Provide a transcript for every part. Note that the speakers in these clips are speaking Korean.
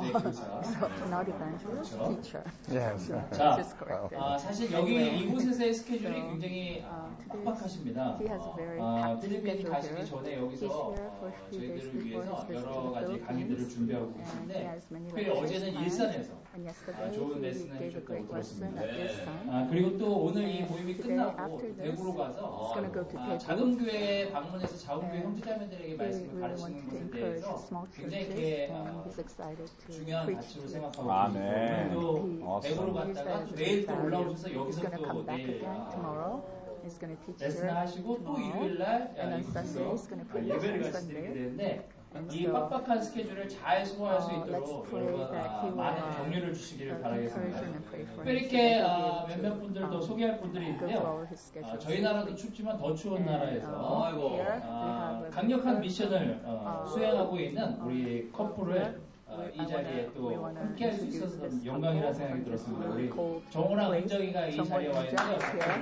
예, 교사. Not evangelist, 그렇죠. teacher. Yes. 자, Just corrected. 사실 여기 이곳에서의 스케줄이 굉장히 빡빡하십니다. He has a very packed 필리핀 schedule 가시기 here. 전에 He's 여기서 here for a few days 저희들을 before 위해서 his visit to 여러 the 가지 강의들을 Philippines. 준비하고 And he 계신데 has many 특별히 lectures 어제는 planned. 일산에서 And yesterday 좋은 he 레슨을 gave a 해주셨다고 great lesson 들었습니다. at Ilsan. 그리고 또 오늘 이 모임이 Today, 끝나고 after this, 대구로 가서 he's going to go to Daegu. 작은 교회에 방문해서 작은 교회 형제자매들에게 He 말씀을 really 가르치는 wants to 것에 encourage 대해서 small 굉장히 churches, 이렇게 and he's excited to 중요한 preach 가치로 to 생각하고 아멘. 오늘도 He 대구로 views 갔다가 that 또 as 내일 또 value. 올라오셔서 He's 여기서 going to 또 come back 내일 again tomorrow. He's going to teach 레슨을 here 하시고 또 tomorrow. 일요일날 And on Sunday he's going to preach 예배를 on 같이 드리게 Sunday. 되는데 And 이 so, 빡빡한 스케줄을 잘 소화할 수 let's 있도록 pray 여러분 that he will 많은 격려를 주시기를 encourage 바라겠습니다. and pray for 특별히 him. 이렇게 So that 몇몇 he'll be 분들 더 able to 소개할 분들이 go 있는데요. through his schedule. 저희 나라도 춥지만 더 추운 나라에서 Here we have a 강력한 미션을 수행하고 있는 우리 커플을 이 I 자리에 또 wanna 함께 할 수 introduce 있어서 this 영광이라는 couple 생각이 from 들었습니다. this 우리 cold 정호랑 place. 은정이가 이 정호 자리에 와 and Jung is here.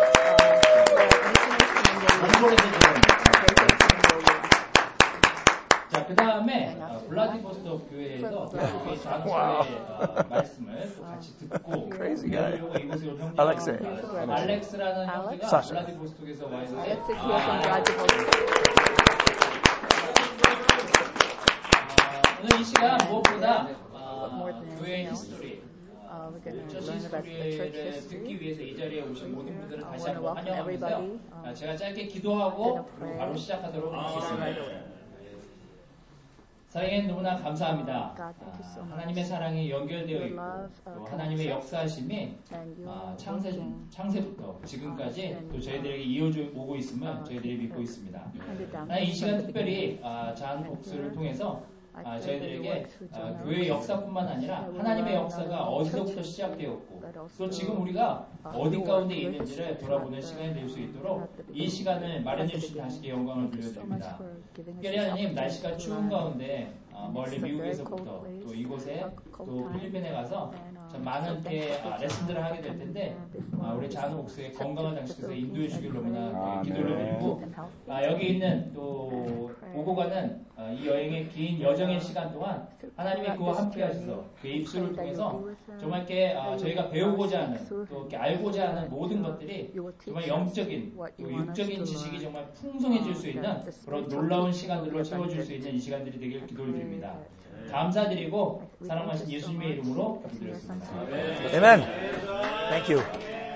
있는데요. 몽골에 자, 그 다음에 블라디보스토크 교회에서 대한민국의 장소의 말씀을 또 같이 듣고 Crazy guy. 그리고 이곳에 온 형제 Alexei. 알렉스라는 형제가 Sasha. 블라디보스토크에서 와 있는데 Let's hear from Vladivostok. 오늘 이 시간 무엇보다 more than 교회 anything else, 히스토리 we're going to 처치 learn about the church 히스토리를 history. 듣기 위해서 이 자리에 오신 모든 분들을 다시 I wanna 한번 welcome 환영하면서요. everybody. 제가 짧게 기도하고 gonna 그리고 pray. 바로 시작하도록 Right 하겠습니다. away. 사랑해 너무나 감사합니다. God, thank you so much. 하나님의 사랑이 연결되어 Your 있고 love, 또 하나님의 역사하심이 And your 창세부터 지금까지 또 저희들에게 이어져 오고 있음을 저희들이 믿고 있습니다. 하나님 이 시간 특별히 자한 복수를 통해서 저희들에게 교회의 역사뿐만 아니라 하나님의 역사가 어디서부터 시작되었고 또 지금 우리가 어디 가운데 있는지를 돌아보는 시간이 될 수 있도록 이 시간을 마련해 주신 다시게 영광을 돌려드립니다. 특별히 하나님 날씨가 추운 가운데 멀리 미국에서부터 또 이곳에 또 필리핀에 가서 참 많은 이렇게 레슨들을 하게 될 텐데 우리 자한 옥수의 건강한 장식에서 인도해 주길 너무나 기도를 드리고 여기 있는 또 오고 가는 이 여행의 긴 여정의 시간 동안 하나님이 그와 함께 하셔서 그의 입술을 통해서 정말 이렇게 저희가 배우고자 하는 또 이렇게 알고자 하는 모든 것들이 정말 영적인 또 육적인 지식이 정말 풍성해질 수 있는 그런 놀라운 시간들로 채워줄 수 있는 이 시간들이 되길 기도를 드립니다. 감사드리고 사랑하신 예수님의 이름으로 기도드렸습니다. Amen. Thank you.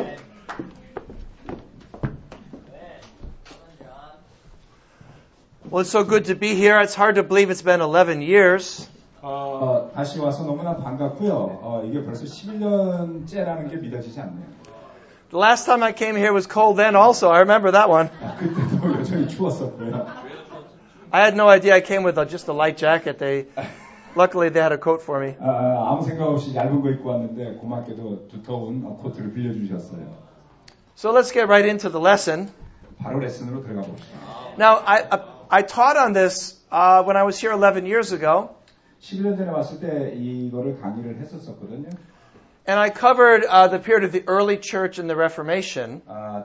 Well, it's so good to be here. It's hard to believe it's been 11 years. 다시 와서 너무나 반갑고요. 이게 벌써 11년째라는 게 믿어지지 않네요. The last time I came here was cold then also. I remember that one. 그때도 여전히 추웠었고요. I had no idea I came with just a light jacket. Luckily they had a coat for me. 아무 생각 없이 얇은 거 입고 왔는데 고맙게도 두터운 코트를 빌려주셨어요. So let's get right into the lesson. 바로 레슨으로 들어가 봅시다. Now, I taught on this when I was here 11 years ago. 11년 전에 왔을 때 이거를 강의를 했었거든요. And I covered the period of the early church and the Reformation.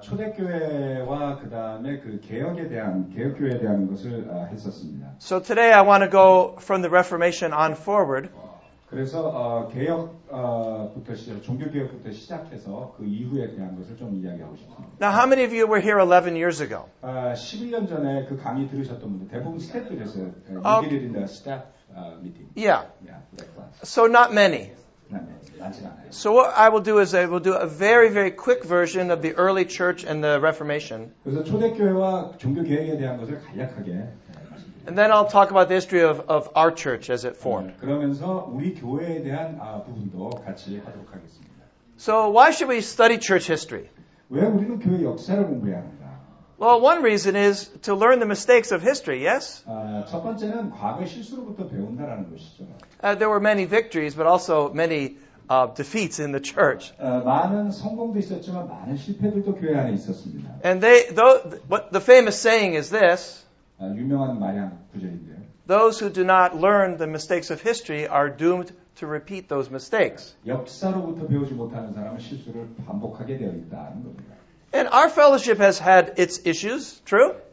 초대교회와 그 다음에 그 개혁에 대한 개혁교회에 대한 것을 했었습니다. So today I want to go from the Reformation on forward. 그래서 개혁부터 종교개혁부터 시작해서 그 이후에 대한 것을 좀 이야기하고 싶습니다. Now, how many of you were here 11 years ago? 11년 전에 그 강의 들으셨던 분들 대부분 스태프들이었어요. You did it in the staff meeting. Yeah. Yeah, that class. So not many. 많진 않아요. So what I will do is I will do a very, very quick version of the early church and the Reformation. 그래서 초대교회와 종교개혁에 대한 것을 간략하게 And then I'll talk about the history of our church as it formed. 그러면서 우리 교회에 대한 부분도 같이 하도록 하겠습니다. So why should we study church history? 왜 우리는 교회 역사를 공부해야 하는가? Well, one reason is to learn the mistakes of history, yes? 첫 번째는 과거 실수로부터 배운다라는 것이죠. There were many victories, but also many defeats in the church. 많은 성공도 있었지만 많은 실패들도 교회 안에 있었습니다. And what the famous saying is this: 유명한 말양 구절인데요. Those who do not learn the mistakes of history are doomed to repeat those mistakes. 역사로부터 배우지 못하는 사람은 실수를 반복하게 되어 있다는 겁니다. And our fellowship has had its issues, true?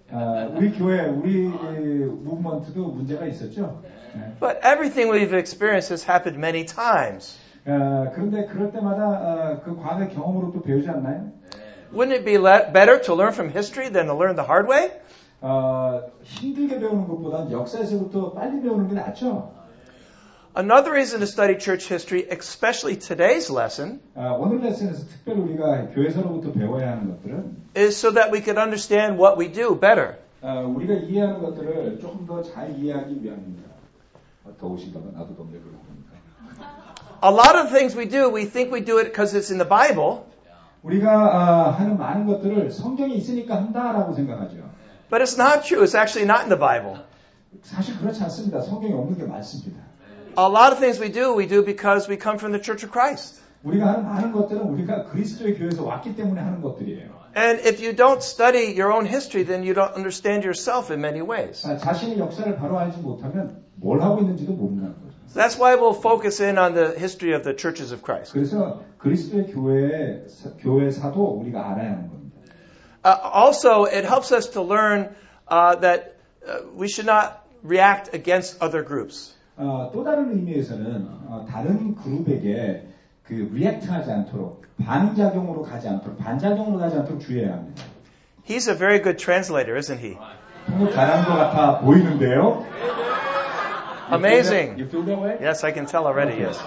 우리 교회, 우리 무브먼트도 문제가 있었죠. But everything we've experienced has happened many times. 그런데 그럴 때마다 그 과거의 경험으로 또 배우지 않나요? Wouldn't it be better to learn from history than to learn the hard way? 힘들게 배우는 것보다는 역사에서부터 빨리 배우는 게 낫죠. Another reason to study church history, especially today's lesson, 오늘 레슨에서 특별히 우리가 교회사로부터 배워야 하는 것들은 is so that we could understand what we do better. 우리가 이해하는 것들을 조금 더 잘 이해하기 위함입니다. 더우신가봐. 나도 덥네 그러고 보니까. A lot of the things we do, we think we do it because it's in the Bible. 우리가 하는 많은 것들을 성경에 있으니까 한다라고 생각하죠. But it's not true. It's actually not in the Bible. 사실 그렇지 않습니다. 성경에 없는 게 많습니다. A lot of things we do because we come from the Church of Christ. 우리가 하는 많은 것들은 우리가 그리스도의 교회에서 왔기 때문에 하는 것들이에요. And if you don't study your own history, then you don't understand yourself in many ways. 자신의 역사를 바로 알지 못하면 뭘 하고 있는지도 모른다는 거죠. So that's why we'll focus in on the history of the churches of Christ. 그래서 그리스도의 교회사도 우리가 알아야 하는 겁니다. Also, it helps us to learn that we should not react against other groups. 또 다른 의미에서는 다른 그룹에게 그 리액트하지 않도록 반작용으로 가지 않도록 주의해야 합니다. He's a very good translator, isn't he? 통역 잘하는 것 같아 보이는데요. Amazing. You feel that way? Yes, I can tell already. Yes.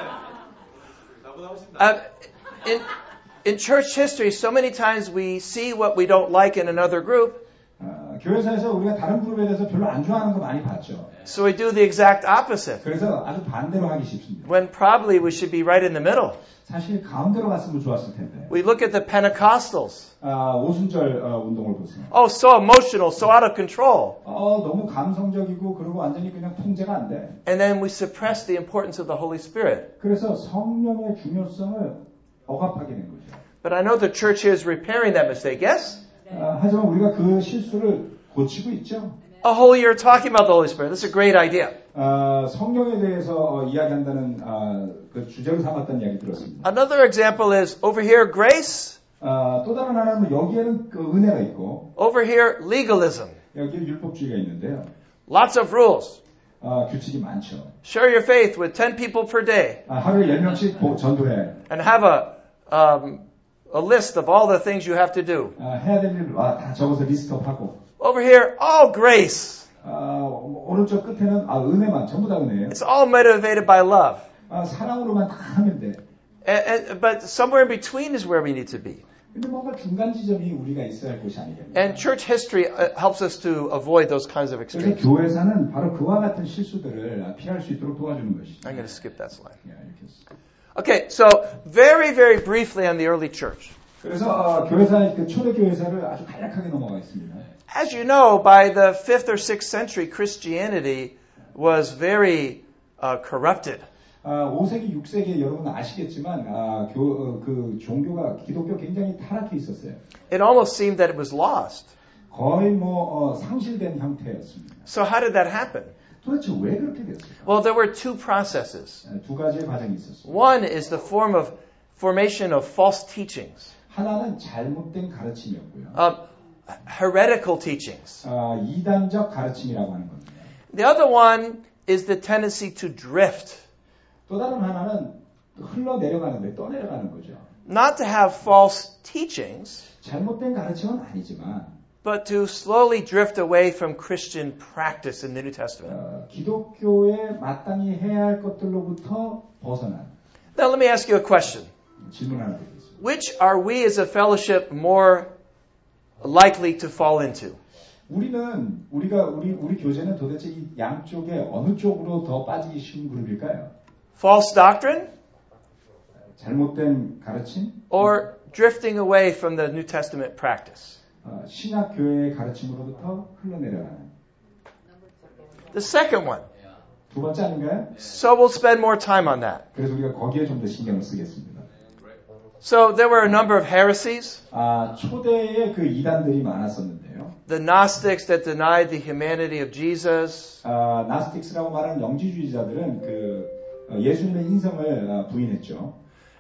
In church history, so many times we see what we don't like in another group. 교회사에서 우리가 다른 그룹에 대해서 별로 안 좋아하는 거 많이 봤죠. So we do the exact opposite. 그래서 아주 반대로 하기 쉽습니다. When probably we should be right in the middle. 사실 가운데로 갔으면 좋았을 텐데. We look at the Pentecostals. 오순절 운동을 보세요. Oh, so emotional, so out of control. 너무 감성적이고 그리고 완전히 그냥 통제가 안 돼. And then we suppress the importance of the Holy Spirit. 그래서 성령의 중요성을 억압하게 된 거죠. But I know the church here is repairing that mistake, yes? 하지만 우리가 그 실수를 고치고 있죠. A whole year talking about the Holy Spirit. That's a great idea. 성령에 대해서 이야기한다는 그 주제로 삼았던 이야기 들었습니다. Another example is over here grace, 또 다른 하나는 여기에는 그 은혜가 있고 over here legalism. 여기에 율법주의가 있는데요. Lots of rules. 규칙이 많죠. Share your faith with 10 people per day. 하루에 10명씩 전도해. And have a list of all the things you have to do. 해야 될 일 다 적어서 리스트업하고. Over here, all grace. 오른쪽 끝에는 은혜만 전부 다 은혜예요. It's all motivated by love. 사랑으로만 다 하면 돼. But somewhere in between is where we need to be. 근데 뭔가 중간 지점이 우리가 있어야 할 곳이 아니겠냐. And church history helps us to avoid those kinds of 그래서 extremes. 교회사는 바로 그와 같은 실수들을 피할 수 있도록 도와주는 것이죠. I'm going to skip that slide. Yeah, you can skip. Okay, so very, very briefly on the early church. 그래서 교회사의 그 초대 교회사를 아주 간략하게 넘어가겠습니다. As you know, by the 5th or 6th century, Christianity was very corrupted. 5세기, 6세기에 여러분 아시겠지만 그 종교가 기독교 굉장히 타락해 있었어요. It almost seemed that it was lost. 거의 상실된 형태였습니다. So how did that happen? 도대체 왜 그렇게 됐을까? Well, there were two processes. 두 가지의 과정이 있었어요. One is the formation of false teachings. 하나는 잘못된 가르침이었고요. Heretical teachings. 이단적 가르침이라고 하는 겁니다. The other one is the tendency to drift. 또 다른 하나는 흘러내려가는데 떠내려가는 거죠. Not to have false teachings, 잘못된 가르침은 아니지만 but to slowly drift away from Christian practice in the New Testament. 기독교에 마땅히 해야 할 것들로부터 벗어난. Now let me ask you a question. 질문 하나 드리겠습니다. Which are we as a fellowship more likely to fall into? 우리 교제는 도대체 이 양쪽에 어느 쪽으로 더 빠지기 쉬운 그룹일까요? False doctrine? 잘못된 가르침? Or drifting away from the New Testament practice? 신약 교회의 가르침으로부터 흘러내려가는. The second one. 두 번째 아닌가요? So we'll spend more time on that. 그래서 우리가 거기에 좀 더 신경을 쓰겠습니다. So there were a number of heresies. 초대에 그 이단들이 많았었는데요. The Gnostics that denied the humanity of Jesus. 나스틱스라고 말하는 영지주의자들은 그 예수님의 인성을 부인했죠.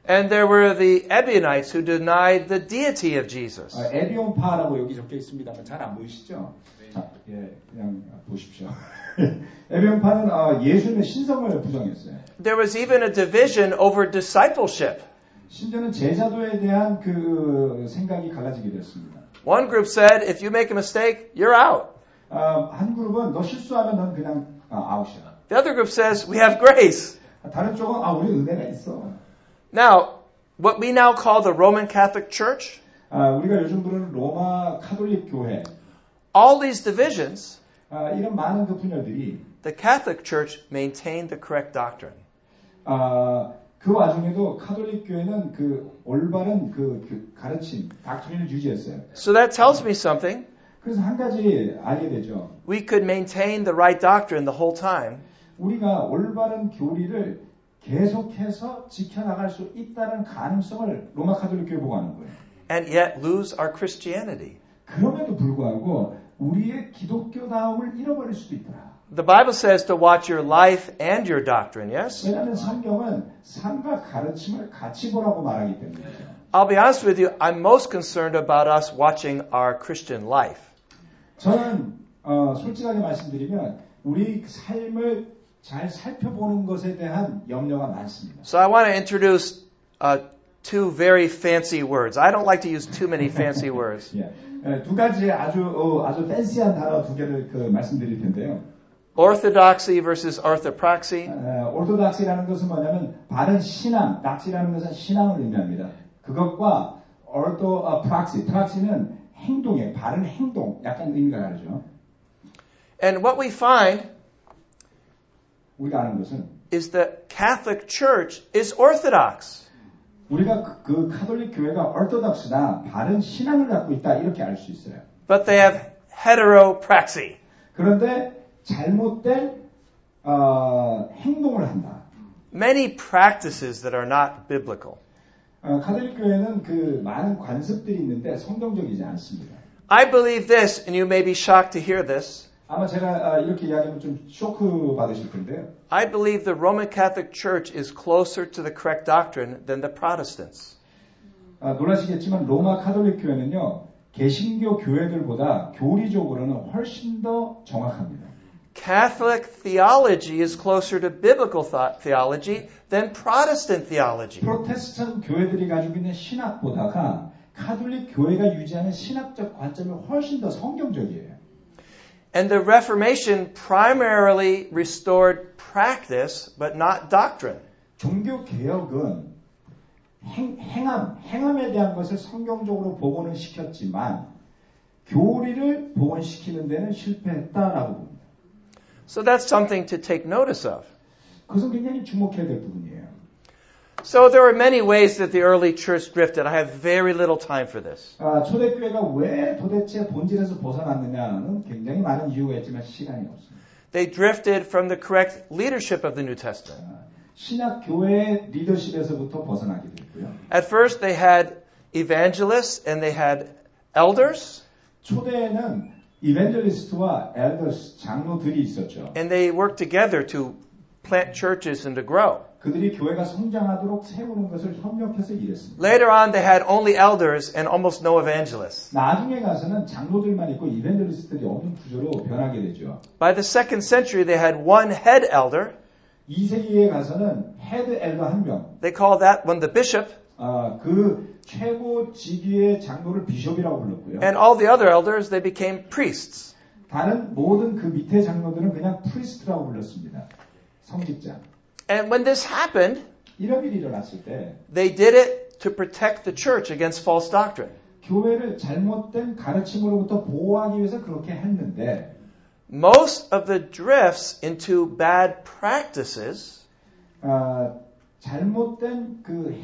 And there were the Ebionites who denied the deity of Jesus. 에비온파라고 여기 적혀 있습니다만 잘 안 보이시죠? 자, 예, 그냥 보십시오. 에비온파는 예수님의 신성을 부정했어요. There was even a division over discipleship. 심지어는 제자도에 대한 그 생각이 갈라지게 되었습니다. One group said, if you make a mistake, you're out. 한 그룹은 너 실수하면 넌 그냥 아웃이야. The other group says, we have grace. 다른 쪽은 우리 은혜가 있어. Now, what we now call the Roman Catholic Church, 우리가 요즘 부르는 로마 카톨릭 교회, all these divisions, 이런 많은 그 분열들이 the Catholic Church maintained the correct doctrine. 그 와중에도 카톨릭 교회는 그 올바른 그 가르침, 닥트린을 유지했어요. So that tells me something. 그래서 한 가지 알게 되죠. We could maintain the right doctrine the whole time. 우리가 올바른 교리를 계속해서 지켜나갈 수 있다는 가능성을 로마 카톨릭 교회 보고 하는 거예요. And yet lose our Christianity. 그럼에도 불구하고 우리의 기독교다움을 잃어버릴 수도 있더라. The Bible says to watch your life and your doctrine, yes? 왜냐하면 성경은 삶과 가르침을 같이 보라고 말하기 때문이죠. I'll be honest with you, I'm most concerned about us watching our Christian life. 저는 솔직하게 말씀드리면 우리 삶을 잘 살펴보는 것에 대한 염려가 많습니다. So I want to introduce two very fancy words. I don't like to use too many fancy words. 예, 두 가지 아주 팬시한 단어 두 개를 말씀드릴 텐데요. Orthodoxy versus orthopraxy. 오르토닥시라는 것은 뭐냐면 바른 신앙, 닥시라는 것은 신앙을 의미합니다. 그것과 프락시는 행동에 바른 행동, 약간 의미가 다르죠. And what we find 우리가 아는 것은 is that Catholic Church is orthodox. 우리가 그 카톨릭 교회가 orthodox나 바른 신앙을 갖고 있다 이렇게 알 수 있어요. But they have heteropraxy. 그런데 잘못된 행동을 한다. Many practices that are not biblical. 카톨릭 교회는 그 많은 관습들이 있는데 성경적이지 않습니다. I believe this, and you may be shocked to hear this. 아마 제가 이렇게 이야기하면 좀 쇼크 받으실 텐데요. I believe the Roman Catholic Church is closer to the correct doctrine than the Protestants. 놀라시겠지만 로마 카톨릭 교회는요. 개신교 교회들보다 교리적으로는 훨씬 더 정확합니다. Catholic theology is closer to biblical theology than Protestant theology. 프로테스탄트 교회들이 가지고 있는 신학보다가 카톨릭 교회가 유지하는 신학적 관점이 훨씬 더 성경적이에요. And the Reformation primarily restored practice, but not doctrine. 종교 개혁은 행함에 대한 것을 성경적으로 복원을 시켰지만 교리를 복원시키는 데는 실패했다라고 봅니다. So that's something to take notice of. 그것은 굉장히 주목해야 될 부분이에요. So there were many ways that the early church drifted. I have very little time for this. 초대교회가 왜 도대체 본질에서 벗어났느냐는 굉장히 많은 이유가 있지만 시간이 없습니다. They drifted from the correct leadership of the New Testament. 신약 교회의 리더십에서부터 벗어나게 됐고요. At first they had evangelists and they had elders. 초대에는 이벤젤리스트와 엘더스 장로들이 있었죠. And they worked together to plant churches and to grow. 그들이 교회가 성장하도록 세우는 것을 협력해서 일했습니다. Later on they had only elders and almost no evangelists. 나중에 가서는 장로들만 있고 이벤젤리스트들이 없는 구조로 변하게 되죠. By the 2nd century they had one head elder. 2세기에 가서는 헤드 엘더 한 명. They called that one the bishop. 그 최고 직위의 장로를 비숍이라고 불렀고요. And all the other elders, they became priests. 다른 모든 그 밑에 장로들은 그냥 프리스트라고 불렀습니다. 성직자. And when this happened, 이런 일이 일어났을 때 they did it to protect the church against false doctrine. 교회를 잘못된 가르침으로부터 보호하기 위해서 그렇게 했는데 Most of the drifts into bad practices 잘못된 그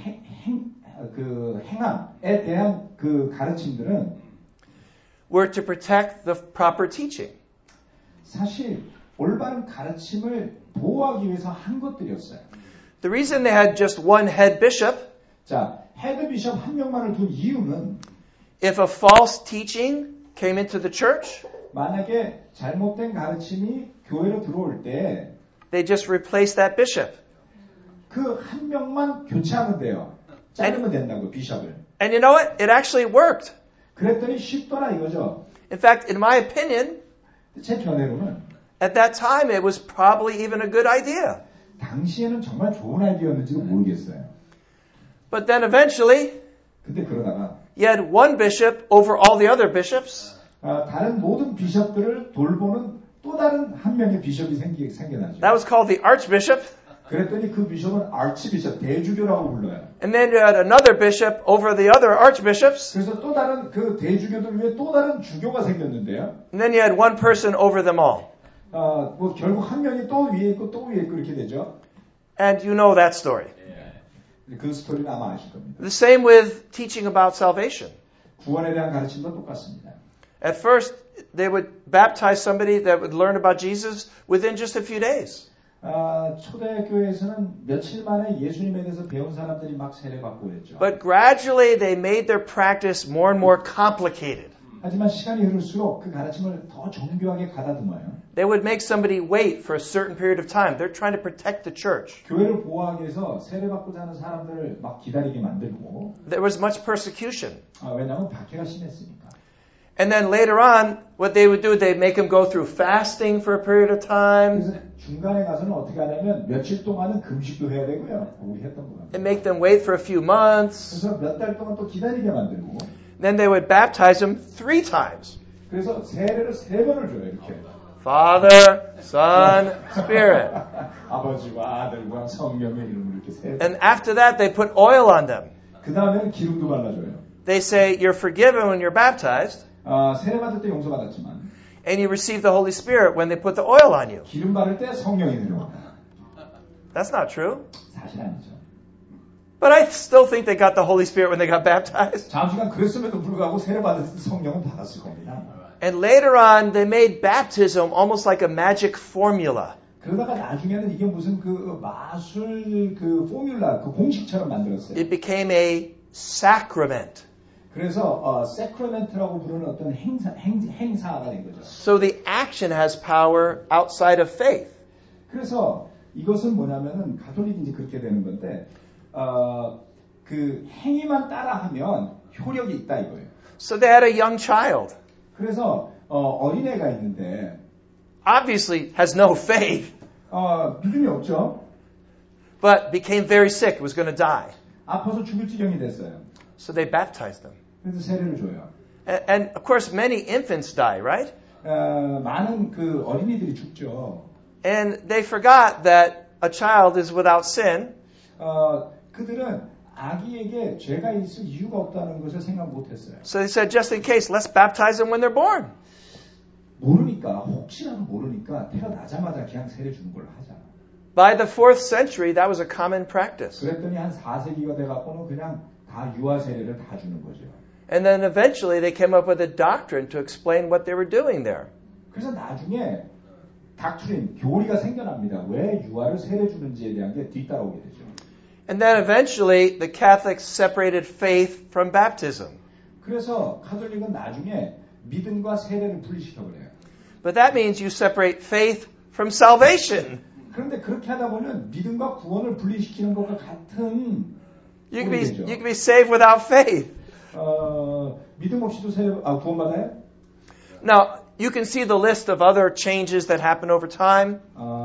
행함에 대한 그 가르침들은 were to protect the proper teaching. 사실 올바른 가르침을 보호하기 위해서 한 것들이었어요. The reason they had just one head bishop, 자, 헤드 비숍 한 명만을 둔 이유는 if a false teaching came into the church, 만약에 잘못된 가르침이 교회로 들어올 때 they just replaced that bishop. 그 한 명만 교체하면 돼요. 자르면 된다고 비숍을. And you know what? It actually worked. 그랬더니 쉽더라 이거죠. In fact, in my opinion, 제 견해로는 at that time it was probably even a good idea. 당시에는 정말 좋은 아이디어였는지도 모르겠어요. But then eventually, 근데 그러다가 you had one bishop over all the other bishops. 다른 모든 비숍들을 돌보는 또 다른 한 명의 비숍이 생겨나죠. That was called the archbishop. 그랬더니 그 비숍은 아치비숍, 대주교라고 불러요. And then you had another bishop over the other archbishops. 그래서 또 다른 그 대주교들 위에 또 다른 주교가 생겼는데요. And then you had one person over them all. 뭐 결국 한 명이 또 위에 있고 또 위에 있고 이렇게 되죠. And you know that story. 그 스토리는 아마 아실 겁니다. The same with teaching about salvation. 구원에 대한 가르침도 똑같습니다. At first, they would baptize somebody that would learn about Jesus within just a few days. 초대교회에서는 며칠 만에 예수님에 대해서 배운 사람들이 막 세례받고 그랬죠. But gradually, they made their practice more and more complicated. 하지만 시간이 흐를수록 그 가르침을 더 정교하게 가다듬어요. They would make somebody wait for a certain period of time. They're trying to protect the church. 교회를 보호하기 위해서 세례받고자 하는 사람들을 막 기다리게 만들고. There was much persecution. 왜냐하면 박해가 심했으니까. And then later on, what they would do, they'd make them go through fasting for a period of time. 그래서 중간에 가서는 어떻게 하냐면 며칠 동안은 금식도 해야 되고요. 우리 했던 거. And make them wait for a few months. 그래서 몇 달 동안 또 기다리게 만들고. Then they would baptize them 3 times. 그래서 세례를 3번을 줘요, 이렇게. Father, Son, Spirit. 아버지와 아들과 성령의 이름으로 이렇게 3번. And after that, they put oil on them. 그 다음에는 기름도 발라줘요. They say, you're forgiven when you're baptized. 세례받을 때 용서받았지만. And you receive the Holy Spirit when they put the oil on you. 기름 바를 때 성령이 내려와. That's not true. 사실 아니죠. But I still think they got the Holy Spirit when they got baptized. 잠시간 그랬음에도 불구하고 세례받을 때 성령은 받았을 겁니다. And later on, they made baptism almost like a magic formula. 그러다가 나중에는 이게 무슨 그 마술 그 포뮬라, 그 공식처럼 만들었어요. It became a sacrament. 그래서 sacrament라고 부르는 어떤 행사가 된 거죠. So the action has power outside of faith. 그래서 이것은 뭐냐면은 가톨릭이 이제 그렇게 되는 건데 그 행위만 따라하면 효력이 있다 이거예요. So they had a young child. 그래서 어린애가 있는데 Obviously has no faith. 믿음이 없죠. But became very sick, was going to die. 아파서 죽을 지경이 됐어요. So they baptized them. 그래서 세례를 줘요. And of course many infants die, right? 많은 그 어린이들이 죽죠. And they forgot that a child is without sin. 그들은 아기에게 죄가 있을 이유가 없다는 것을 생각 못했어요. So they said, just in case, let's baptize them when they're born. 모르니까 혹시라도 모르니까 태어나자마자 그냥 세례 주는 걸로 하자. By the 4th century, that was a common practice. 그랬더니 한 4세기가 돼갖고는 그냥 다 유아 세례를 다 주는 거죠. And then eventually they came up with a doctrine to explain what they were doing there. 그래서 나중에 닥트린, 교리가 생겨납니다. 왜 유아를 세례 주는지에 대한 게 뒤따라오게 되죠. And then eventually the Catholics separated faith from baptism. 그래서 가톨릭은 나중에 믿음과 세례를 분리시켜 버려요. But that means you separate faith from salvation. 그런데 그렇게 하다 보면 믿음과 구원을 분리시키는 것과 같은 You can be saved without faith. 믿음 없이도 구원받아요? Now, you can see the list of other changes that happen over time.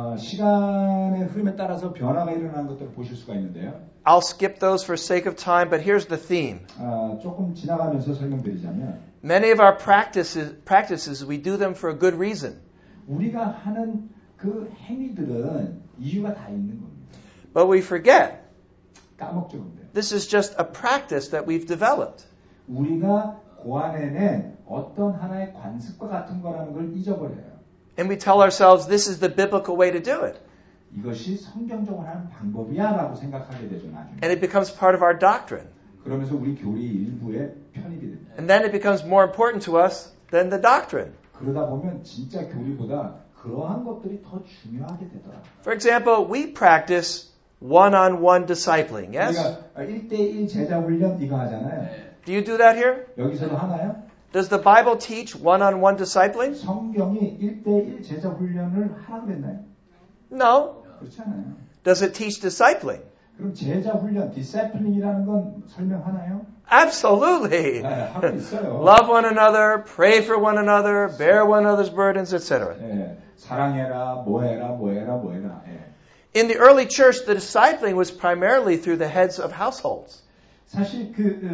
시간의 흐름에 따라서 변화가 일어나는 것들을 보실 수가 있는데요. I'll skip those for sake of time, but here's the theme. 조금 지나가면서 설명드리자면 Many of our practices, we do them for a good reason. 우리가 하는 그 행위들은 이유가 다 있는 겁니다. But we forget. 까먹죠, 근데. This is just a practice that we've developed. 우리가 고안해낸 어떤 하나의 관습과 같은 거라는 걸 잊어버려요. And we tell ourselves this is the biblical way to do it. 이것이 성경적으로 하는 방법이야라고 생각하게 되죠, 나중에. And it becomes part of our doctrine. 그러면서 우리 교리 일부에 편입이 됩니다. And then it becomes more important to us than the doctrine. 그러다 보면 진짜 교리보다 그러한 것들이 더 중요하게 되더라. For example, we practice one-on-one discipling, yes? 우리가 1대1 제자 훈련 이거 하잖아요. Do you do that here? 여기서도 하나요? Does the Bible teach one-on-one discipling? 성경이 1대1 제자 훈련을 하라고 했나요? No. 그렇지 않아요. Does it teach discipling? 그럼 제자 훈련, 디시플린이라는 건 설명하나요? Absolutely. 네, 하고 있어요. Love one another, pray for one another, bear one another's burdens, etc. 네, 사랑해라, 뭐해라. 네. In the early church, the discipling was primarily through the heads of households. 사실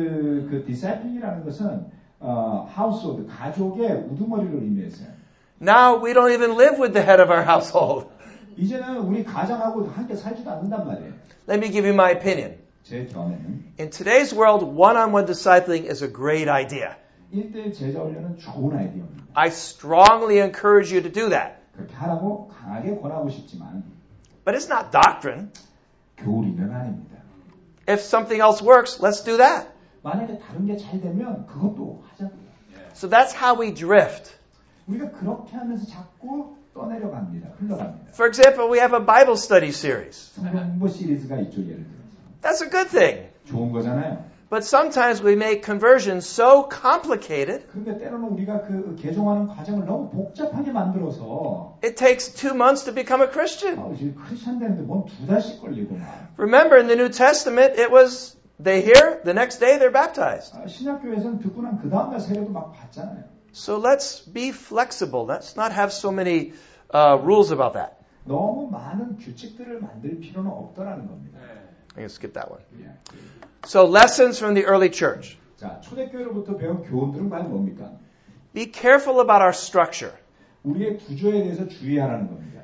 그 디시플린이라는 것은 하우스홀드, 가족의 우두머리를 의미했어요. Now we don't even live with the head of our household. 이제는 우리 가정하고 함께 살지도 않는단 말이에요. Let me give you my opinion. 제 견해는 In today's world, one-on-one discipling is a great idea. 1대1 제자 훈련은 좋은 아이디어입니다. I strongly encourage you to do that. 그렇게 하라고 강하게 권하고 싶지만 But it's not doctrine. 교리는 아닙니다. If something else works, let's do that. 만약에 다른 게 잘 되면 그것도 하자고요. So that's how we drift. 우리가 그렇게 하면서 자꾸 떠내려갑니다. 흘러갑니다. For example, we have a Bible study series. 성경 공부 시리즈가 있죠, 예를 들어서. That's a good thing. 좋은 거잖아요. But sometimes we make conversions so complicated, 그런데 때로는 우리가 그 개종하는 과정을 너무 복잡하게 만들어서 it takes 2 months to become a Christian. 지금 크리스천 되는데 뭔 2달씩 걸리고 막. Remember, in the New Testament, it was they hear, the next day they're baptized. 신약교회에서는 듣고 난 그 다음날 세례도 막 받잖아요. So let's be flexible. Let's not have so many rules about that. 너무 많은 규칙들을 만들 필요는 없더라는 겁니다. I'm going to skip that one. 예. So lessons from the early church. 자, 초대교회로부터 배운 교훈들은 과연 뭡니까? Be careful about our structure. 우리의 구조에 대해서 주의하라는 겁니다.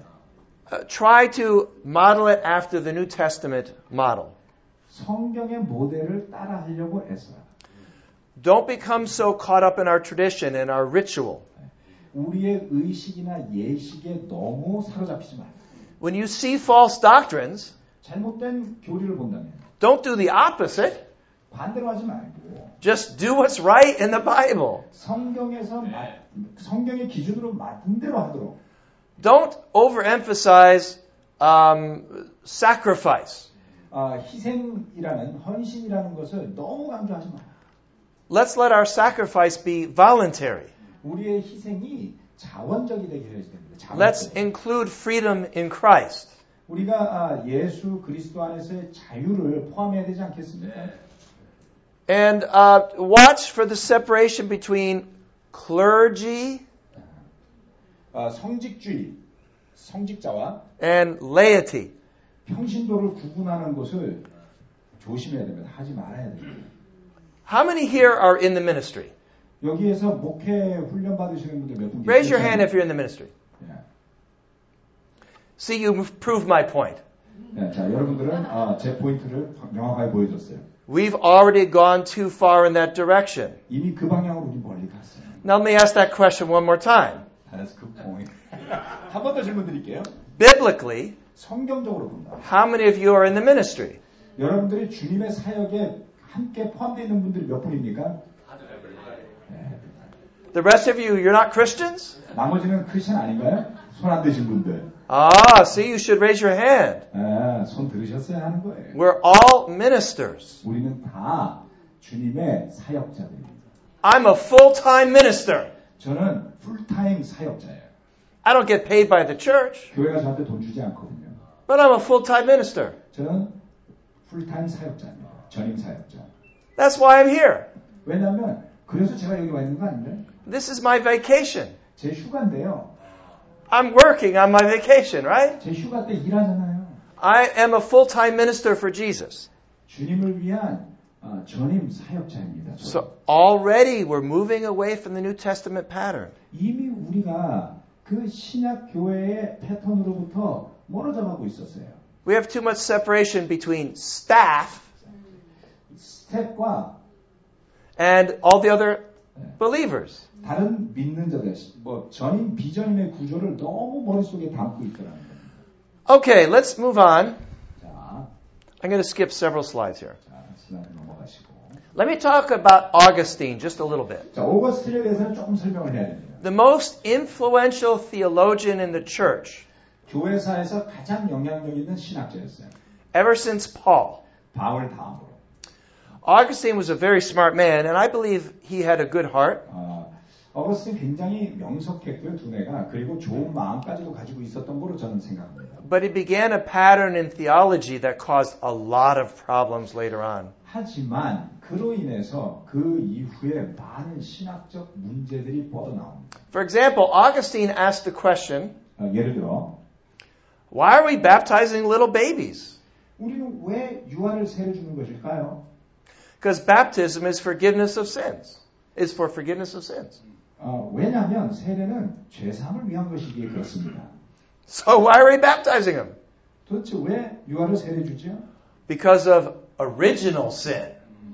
Try to model it after the New Testament model. 성경의 모델을 따라하려고 애써라. Don't become so caught up in our tradition and our ritual. 우리의 의식이나 예식에 너무 사로잡히지 말고. When you see false doctrines, 잘못된 교리를 본다면 don't do the opposite. 반대로 하지 말고 Just do what's right in the Bible. 성경의 기준으로 맞는 대로 하도록. Don't overemphasize sacrifice. 희생이라는 헌신이라는 것을 너무 강조하지 마. Let's let our sacrifice be voluntary. 우리의 희생이 자원적이 되게 해야 됩니다. Let's include freedom in Christ. 우리가 예수 그리스도 안에서의 자유를 포함해야 되지 않겠습니까? And watch for the separation between clergy 성직주의, 성직자와 and laity. 평신도를 구분하는 것을 조심해야 됩니다. 하지 말아야 됩니다. How many here are in the ministry? 여기에서 목회 훈련 받으시는 분들 몇 분 계세요? Raise your hand if you're in the ministry. 예. See, you proved my point. 네, 자, 여러분들은 제 포인트를 명확하게 보여줬어요. We've already gone too far in that direction. 이미 그 방향으로 우리 멀리 갔어요. Now let me ask that question one more time. That's good point. 한 번 더 질문 드릴게요. Biblically, 성경적으로 본다. how many of you are in the ministry? 여러분들이 주님의 사역에 함께 포함되어 있는 분들이 몇 분입니까? 네. The rest of you, you're not Christians? 나머지는 크리스천 아닌가요? 손 안 드신 분들. See, you should raise your hand. 손 들으셨어야 하는 거예요. We're all ministers. 우리는 다 주님의 사역자들입니다. I'm a full-time minister. 저는 풀타임 사역자예요. I don't get paid by the church, 교회가 저한테 돈 주지 않거든요. but I'm a full-time minister. 저는 풀타임 사역자입니다. 전임 사역자. That's why I'm here. 왜냐하면 그래서 제가 여기 와 있는 거 아닌가요? This is my vacation. 제 휴가인데요. I'm working on my vacation, right? 제 휴가 때 일하잖아요. I am a full-time minister for Jesus. 주님을 위한 전임 사역자입니다. So already we're moving away from the New Testament pattern. 이미 우리가 그 신약 교회의 패턴으로부터 멀어져 가고 있었어요. We have too much separation between staff 스텝과 and all the other believers. 다른 믿는 자들, 전임 비전임의 구조를 너무 머릿속에 담고 있더라는 겁니다. Okay, let's move on. 자, I'm going to skip several slides here. 슬라이드 넘어가시고. Let me talk about Augustine just a little bit. 자, 오거스틴에 대해서는 조금 설명을 해야 됩니다. The most influential theologian in the church, 교회사에서 가장 영향력 있는 신학자였어요. ever since Paul. 바울 다음으로. Augustine was a very smart man, and I believe he had a good heart. 어거스틴 굉장히 명석했고요, 두뇌가. 그리고 좋은 마음까지도 가지고 있었던 거로 저는 생각합니다. But he began a pattern in theology that caused a lot of problems later on. 하지만 그로 인해서 그 이후에 많은 신학적 문제들이 뻗어나옵니다. For example, Augustine asked the question, 예를 들어 why are we baptizing little babies? 우리는 왜 유아를 세례 주는 것일까요? Because baptism is forgiveness of sins. Is for forgiveness of sins. 왜냐하면 세례는 죄사함을 위한 것이기에 그렇습니다. So why are we baptizing them? 도대체 왜 유아를 세례 주죠? Because of original sin.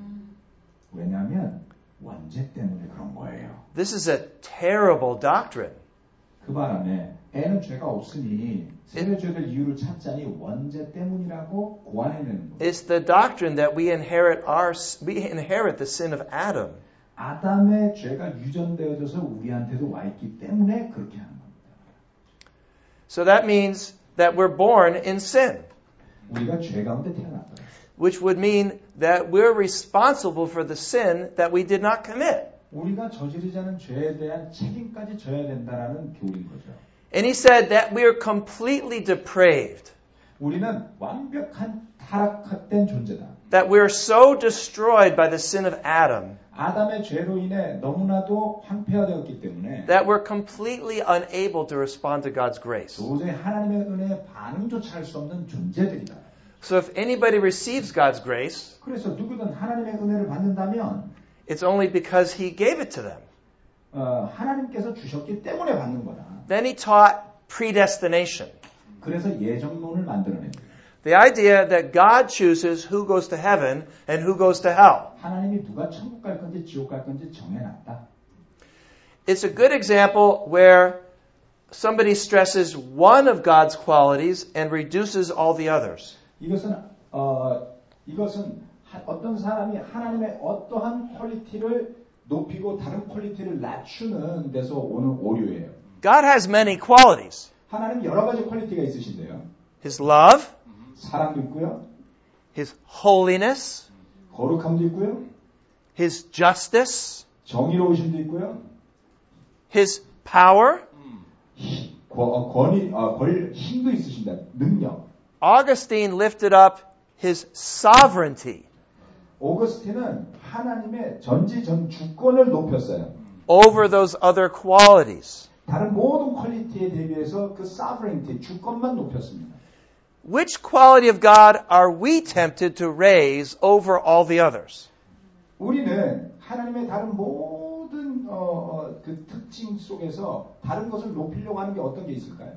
왜냐하면 원죄 때문에 그런 거예요. This is a terrible doctrine. 그 바람에 애는 죄가 없으니 세례 줘야 될 이유를 찾자니 원죄 때문이라고 고안해내는 거예요. It's the doctrine that we inherit the sin of Adam. 아담의 죄가 유전되어져서 우리한테도 와 있기 때문에 그렇게 하는 겁니다. So that means that we're born in sin, 우리가 죄 가운데 태어났다. which would mean that we're responsible for the sin that we did not commit. 우리가 저지르지 않은 죄에 대한 책임까지 져야 된다라는 교리인 거죠. And he said that we are completely depraved, 우리는 완벽한 타락된 존재다. that we are so destroyed by the sin of Adam 아담의 죄로 인해 너무나도 황폐화되었기 때문에 that we're completely unable to respond to God's grace. 도저히 하나님의 은혜에 반응조차 할 수 없는 존재들이다. So if anybody receives God's grace, 그래서 누구든 하나님의 은혜를 받는다면 it's only because he gave it to them. 하나님께서 주셨기 때문에 받는 거다. Then he taught predestination. 그래서 예정론을 만들어냅니다. The idea that God chooses who goes to heaven and who goes to hell. 하나님이 누가 천국 갈 건지 지옥 갈 건지 정해놨다. It's a good example where somebody stresses one of God's qualities and reduces all the others. 이것은 어떤 사람이 하나님의 어떠한 퀄리티를 높이고 다른 퀄리티를 낮추는 데서 오는 오류예요. God has many qualities. 하나님 여러 가지 퀄리티가 있으신데요. His love, 사랑도 있고요. His holiness, 거룩함도 있고요. His justice, 정의로우심도 있고요. His power. 힘도 있으신다. 능력. Augustine lifted up His sovereignty 오거스틴은 하나님의 전지전 주권을 높였어요. over those other qualities. 다른 모든 퀄리티에 대비해서 그 sovereignty, 주권만 높였습니다. Which quality of God are we tempted to raise over all the others? 우리는 하나님의 다른 모든 그 특징 속에서 다른 것을 높이려고 하는 게 어떤 게 있을까요?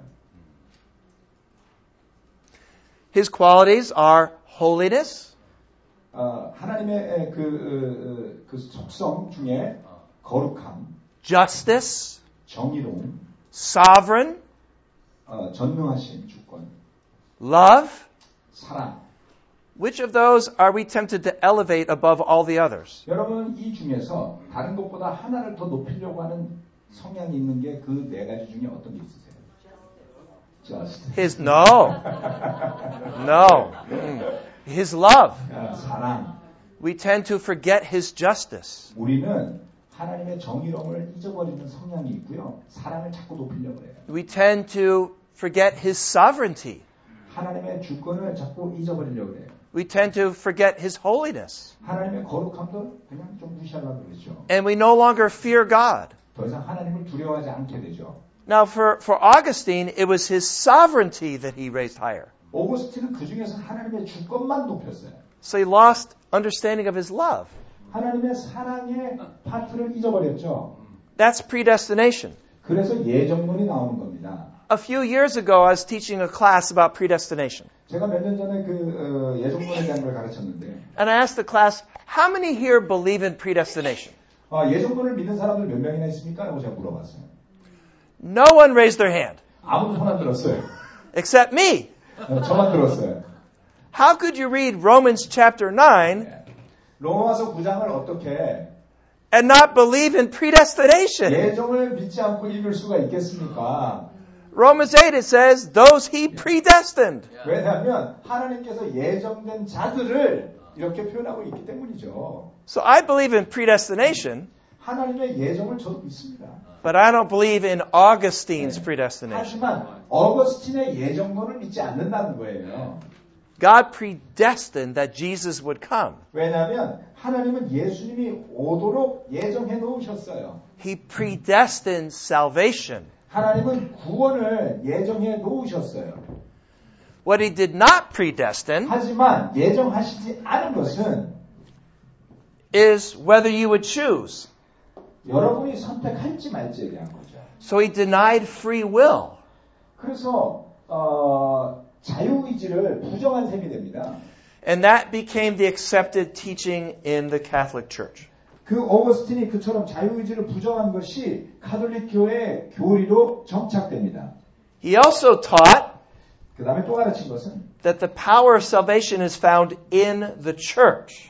His qualities are holiness, 하나님의 그 속성 중에 거룩함, justice, 정의로움, sovereign, 전능하신 주권, love. 사랑. Which of those are we tempted to elevate above all the others? 여러분 이 중에서 다른 것보다 하나를 더 높이려고 하는 성향이 있는 게 그 네 가지 중에 어떤 게 있으세요? His no. His love. 사랑. We tend to forget His justice. 우리는 하나님의 정의로움을 잊어버리는 성향이 있고요. 사랑을 자꾸 높이려고 해요. We tend to forget His sovereignty. 하나님의 주권을 자꾸 잊어버리려고 해요. We tend to forget His holiness. 하나님의 거룩함도 그냥 좀 무시하려고 그러죠. And we no longer fear God. 더 이상 하나님을 두려워하지 않게 되죠. Now for Augustine, it was his sovereignty that he raised higher. 오거스틴은 그 중에서 하나님의 주권만 높였어요. So he lost understanding of his love. 하나님의 사랑의 파트를 잊어버렸죠. That's predestination. 그래서 예정론이 나오는 겁니다. A few years ago, I was teaching a class about predestination. 제가 몇 년 전에 그 예정론에 대한 걸 가르쳤는데, And I asked the class, how many here believe in predestination? 예정론을 믿는 사람들 몇 명이나 있습니까? 라고 제가 물어봤어요. No one raised their hand, 아무도 손 안 들었어요. except me. 저만 들었어요. How could you read Romans chapter 9 로마서 9장을 어떻게 and not believe in predestination? 예정을 믿지 않고 읽을 수가 있겠습니까? Romans 8, it says, those he predestined. 왜냐하면 하나님께서 예정된 자들을 이렇게 표현하고 있기 때문이죠. So I believe in predestination. 하나님의 예정을 저도 믿습니다. But I don't believe in Augustine's predestination. 하지만 어거스틴의 예정론을 믿지 않는다는 거예요. God predestined that Jesus would come. 왜냐하면 하나님은 예수님이 오도록 예정해 놓으셨어요. He predestined salvation. 하나님은 구원을 예정해 놓으셨어요. What he did not predestine 하지만 예정하시지 않은 것은 is whether you would choose. 여러분이 선택할지 말지에 대한 거죠. So he denied free will. 그래서 자유의지를 부정한 셈이 됩니다. And that became the accepted teaching in the Catholic Church. 그 어거스틴이 그처럼 자유의지를 부정한 것이 가톨릭 교회의 교리로 정착됩니다. He also taught 그 다음에 또 가르친 것은 that the power of salvation is found in the church.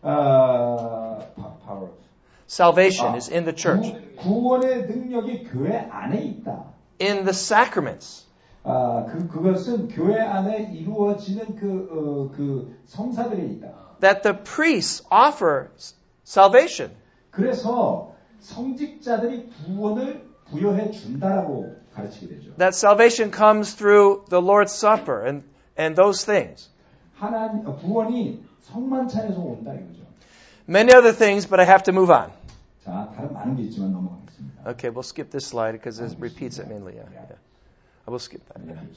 power. Salvation is in the church. 구원의 능력이 교회 안에 있다. In the sacraments. 그것은 교회 안에 이루어지는 그 성사들에 있다. That the priests offer salvation. 그래서 성직자들이 구원을 부여해 준다라고 가르치게 되죠. That salvation comes through the Lord's Supper and those things. 구원이 성만찬에서 온다 이거죠. Many other things, but I have to move on. 자, 다른 많은 게 있지만 넘어가겠습니다. Okay, we'll skip this slide because it repeats it mainly. Yeah. I will skip that. Yeah.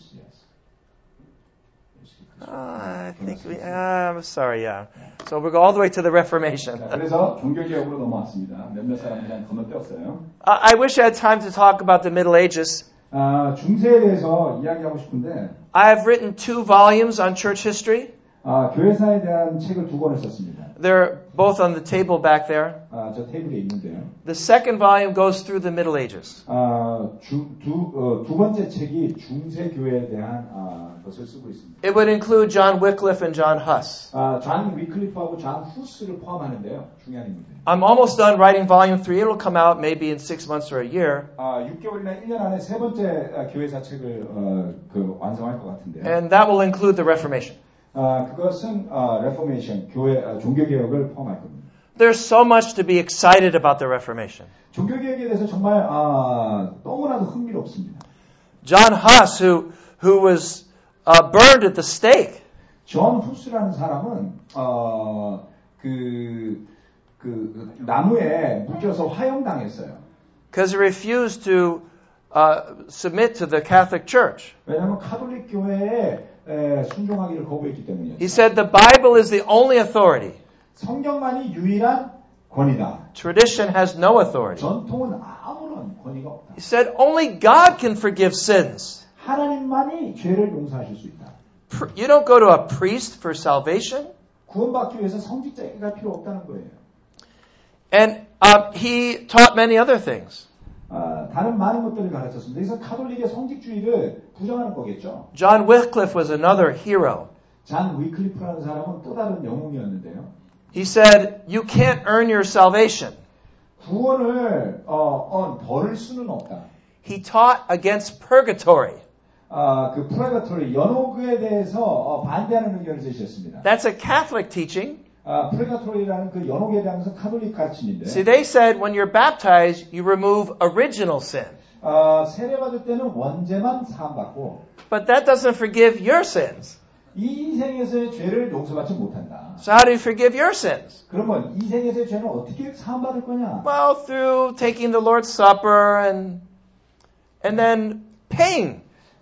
I think I'm sorry, yeah. So we'll go all the way to the Reformation. 자, 그래서 종교개혁으로 넘어왔습니다. 몇몇 사람이 그냥 건너뛰었어요. I wish I had time to talk about the Middle Ages. 중세에 대해서 이야기하고 싶은데 I have written 2 volumes on church history. 교회사에 대한 책을 2권을 썼습니다. They're both on the table back there. 저 테이블에 있는데요. The second volume goes through the Middle Ages. 두 번째 책이 중세 교회에 대한 것을 쓰고 있습니다. It would include John Wycliffe and John Huss. 존 위클리프하고 존 후스를 포함하는데요. 중요한 인물들. I'm almost done writing volume 3. It'll come out maybe in 6 months or a year. 6개월이나 1년 안에 세 번째 교회사 책을 완성할 것 같은데요. And that will include the Reformation. 그것은 레포메이션, 교회 종교개혁을 포함할 겁니다. There's so much to be excited about the Reformation. 종교개혁에 대해서 정말 너무나도 흥미롭습니다. John Huss, who was burned at the stake. 존 후스라는 사람은 나무에 묶여서 화형당했어요. Because he refused to submit to the Catholic Church. 왜냐하면 카톨릭 교회에 순종하기를 거부했기 때문이었죠. He said the Bible is the only authority. 성경만이 유일한 권위다. Tradition has no authority. 전통은 아무런 권위가 없다. He said only God can forgive sins. 하나님만이 죄를 용서하실 수 있다. You don't go to a priest for salvation. 구원받기 위해서 성직자가 필요 없다는 거예요. And he taught many other things. 다른 많은 것들을 가르쳤습니다. 그래서 카톨릭의 성직주의를 부정하는 거겠죠. John Wycliffe was another hero. 존 위클리프라는 사람은 또 다른 영웅이었는데요. He said, you can't earn your salvation. 구원을 벌을 수는 없다. He taught against purgatory. 그 프레가토리 연옥에 대해서 반대하는 의견을 제시했습니다. That's a Catholic teaching. 프레가토리라는 그 연옥에 대한 카톨릭 가르침인데. See, they said when you're baptized, you remove original sin. 세례받을 때는 원죄만 사함받고. But that doesn't forgive your sins. 이 인생에서의 죄를 용서받지 못한다. So how do you forgive your sins? 그러면 이 생에서의 죄는 어떻게 사함받을 거냐? Well, through taking the Lord's Supper and then paying.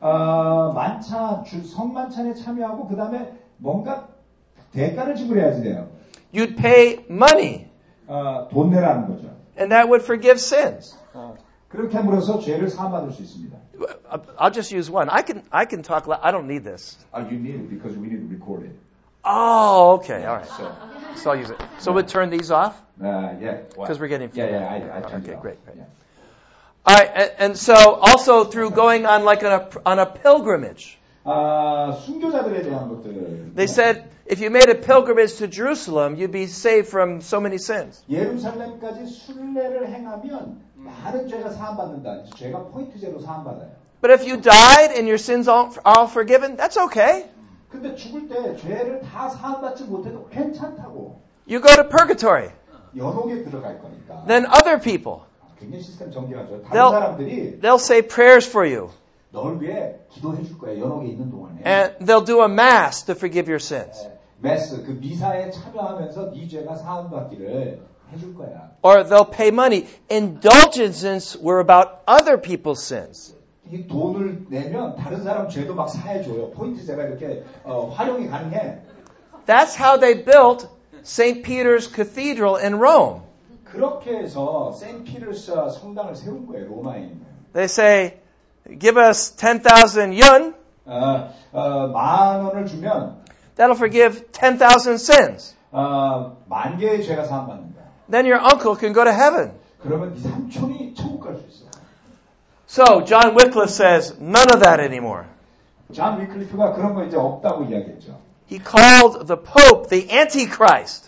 성만찬에 참여하고 그 다음에 뭔가 대가를 지불해야지 돼요. You'd pay money. 돈 내라는 거죠. And that would forgive sins. 그렇게 함으로써 죄를 사함받을 수 있습니다. I'll just use one. I can talk. I don't need this. You need it because we need to record it. Oh, okay. All right. So I'll use it. So we'll turn these off? Yeah. Because we're getting feedback. Yeah, I turned it off. Great. Yeah. All right, and so also through going on like on a pilgrimage. 순교자들에 대한 것들을. They said if you made a pilgrimage to Jerusalem, you'd be saved from so many sins. 예루살렘까지 순례를 행하면 많은 죄가 사함받는다. 죄가 포인트제로 사함받아요. But if you died and your sins all forgiven, that's okay. 근데 죽을 때 죄를 다 사함받지 못해도 괜찮다고. You go to purgatory. 연옥에 들어갈 거니까. then other people, 굉장히 시스템 정교하죠. 다른 사람들이 they'll say prayers for you. 널 위해 기도해 줄 거야. 연옥에 있는 동안에. And they'll do a mass to forgive your sins. 메스, 그 미사에 참여하면서 네 죄가 사함받기를 해줄 거야. Or they'll pay money. Indulgences were about other people's sins. 이 돈을 내면 다른 사람 죄도 막 사해줘요. 포인트제가 이렇게 활용이 가능해. That's how they built St. Peter's Cathedral in Rome. 그렇게 해서 세인트 피터스 성당을 세운 거예요. 로마에 있는. They say, give us 10,000 yun, 만 원을 주면 that'll forgive 10,000 sins. 만 개의 죄가 사함받는다. Then your uncle can go to heaven. 그러면 네 삼촌이 천국 갈 수 있어. So John Wycliffe says, none of that anymore. 존 위클리프가 그런 거 이제 없다고 이야기했죠. He called the Pope the Antichrist.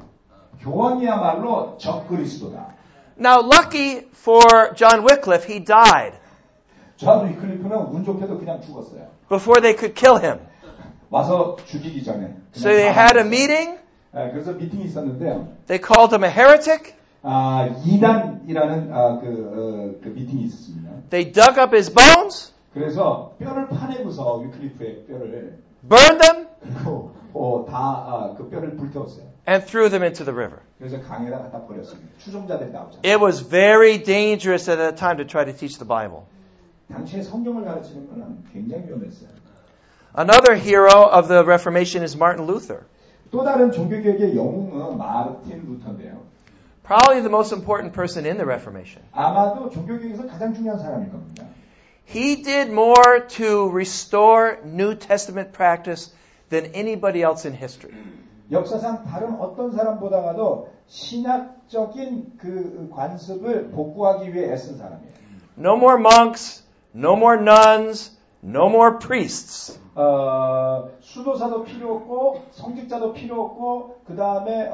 교황이야말로 적그리스도다. Now, lucky for John Wycliffe, he died 존 위클리프는 운 좋게도 그냥 죽었어요. before they could kill him. 와서 죽이기 전에. So they had a meeting. 그래서 미팅이 있었는데요. They called him a heretic. 이단이라는 그 미팅이 있었습니다. They dug up his bones, 그래서 뼈를 파내고서 위클리프의 뼈를 burned them, 그리고 그 뼈를 불태웠어요. and threw them into the river. 그래서 강에다 갖다 버렸습니다. 추종자들이 나오잖아요. It was very dangerous at that time to try to teach the Bible. 당시에 성경을 가르치는 건 굉장히 위험했어요. Another hero of the Reformation is Martin Luther. 또 다른 종교개혁의 영웅은 마르틴 루터인데요. Probably the most important person in the Reformation. 아마도 종교개혁에서 가장 중요한 사람일 겁니다. He did more to restore New Testament practice than anybody else in history. 역사상 다른 어떤 사람보다도 신학적인 그 관습을 복구하기 위해 애쓴 사람이에요. No more monks, no more nuns, no more priests. 수도사도 필요 없고 성직자도 필요 없고 그 다음에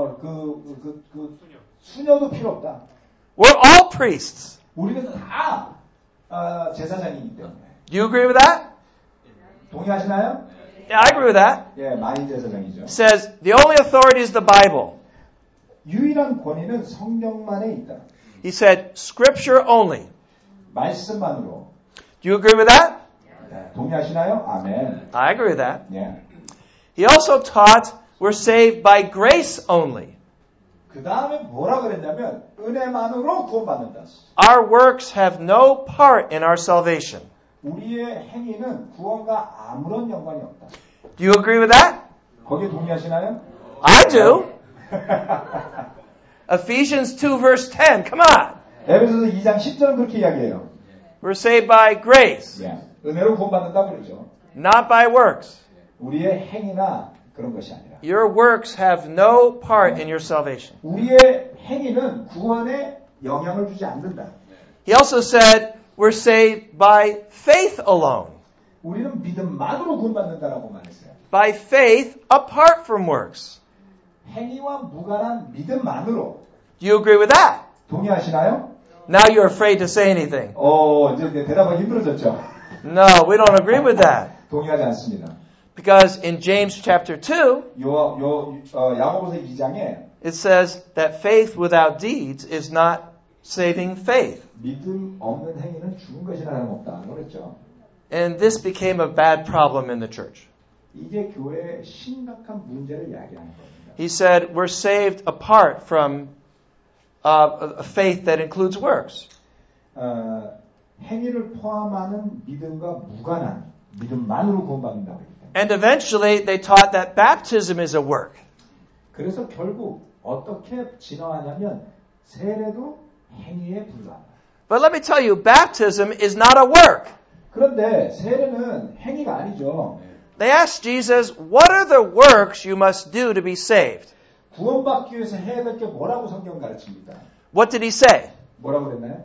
수녀도 필요 없다. We're all priests. 우리는 다 제사장이기 때문에. Do you agree with that? 동의하시나요? Yeah, I agree with that. 예, 마인 제사장이죠. It says the only authority is the Bible. 유일한 권위는 성경만에 있다. He said Scripture only. 말씀만으로. Do you agree with that? 네, 동의하시나요? 아멘. I agree with that. 예. He also taught we're saved by grace only. 그 다음에 뭐라 그랬냐면 은혜만으로 구원받는다. Our works have no part in our salvation. 우리의 행위는 구원과 아무런 연관이 없다. Do you agree with that? 거기에 동의하시나요? I do. Ephesians 2 verse 10. Come on. 에베소서 2장 10절은 그렇게 이야기해요. We're saved by grace, 예. 은혜로 구원받는다 그러죠. not by works. 우리의 행위나 그런 것이 아니라. Your works have no part in your salvation. 우리의 행위는 구원에 영향을 주지 않는다. He also said we're saved by faith alone. 우리는 믿음만으로 구원받는다라고 말했어요. By faith apart from works. 행위와 무관한 믿음만으로. Do you agree with that? 동의하시나요? Now you're afraid to say anything. 이제 대답하기 힘들어졌죠. No, we don't agree with that. 동의하지 않습니다. Because in James chapter 2, 야고보서 2장에 it says that faith without deeds is not saving faith. 믿음 없는 행위는 죽은 것이라 다름없다. 그랬죠. And this became a bad problem in the church. 이게 교회의 심각한 문제를 이야기하는 겁니다. He said we're saved apart from a faith that includes works. 행위를 포함하는 믿음과 무관한 믿음만으로 구원받는다고 했기 때문에. And eventually they taught that baptism is a work. 그래서 결국 어떻게 진화하냐면 세례도 행위에 불과하다. But let me tell you, baptism is not a work. 그런데 세례는 행위가 아니죠. They asked Jesus, what are the works you must do to be saved? 구원받기 위해서 해야 될 게 뭐라고 성경 가르칩니까? What did he say? 뭐라고 그랬나요?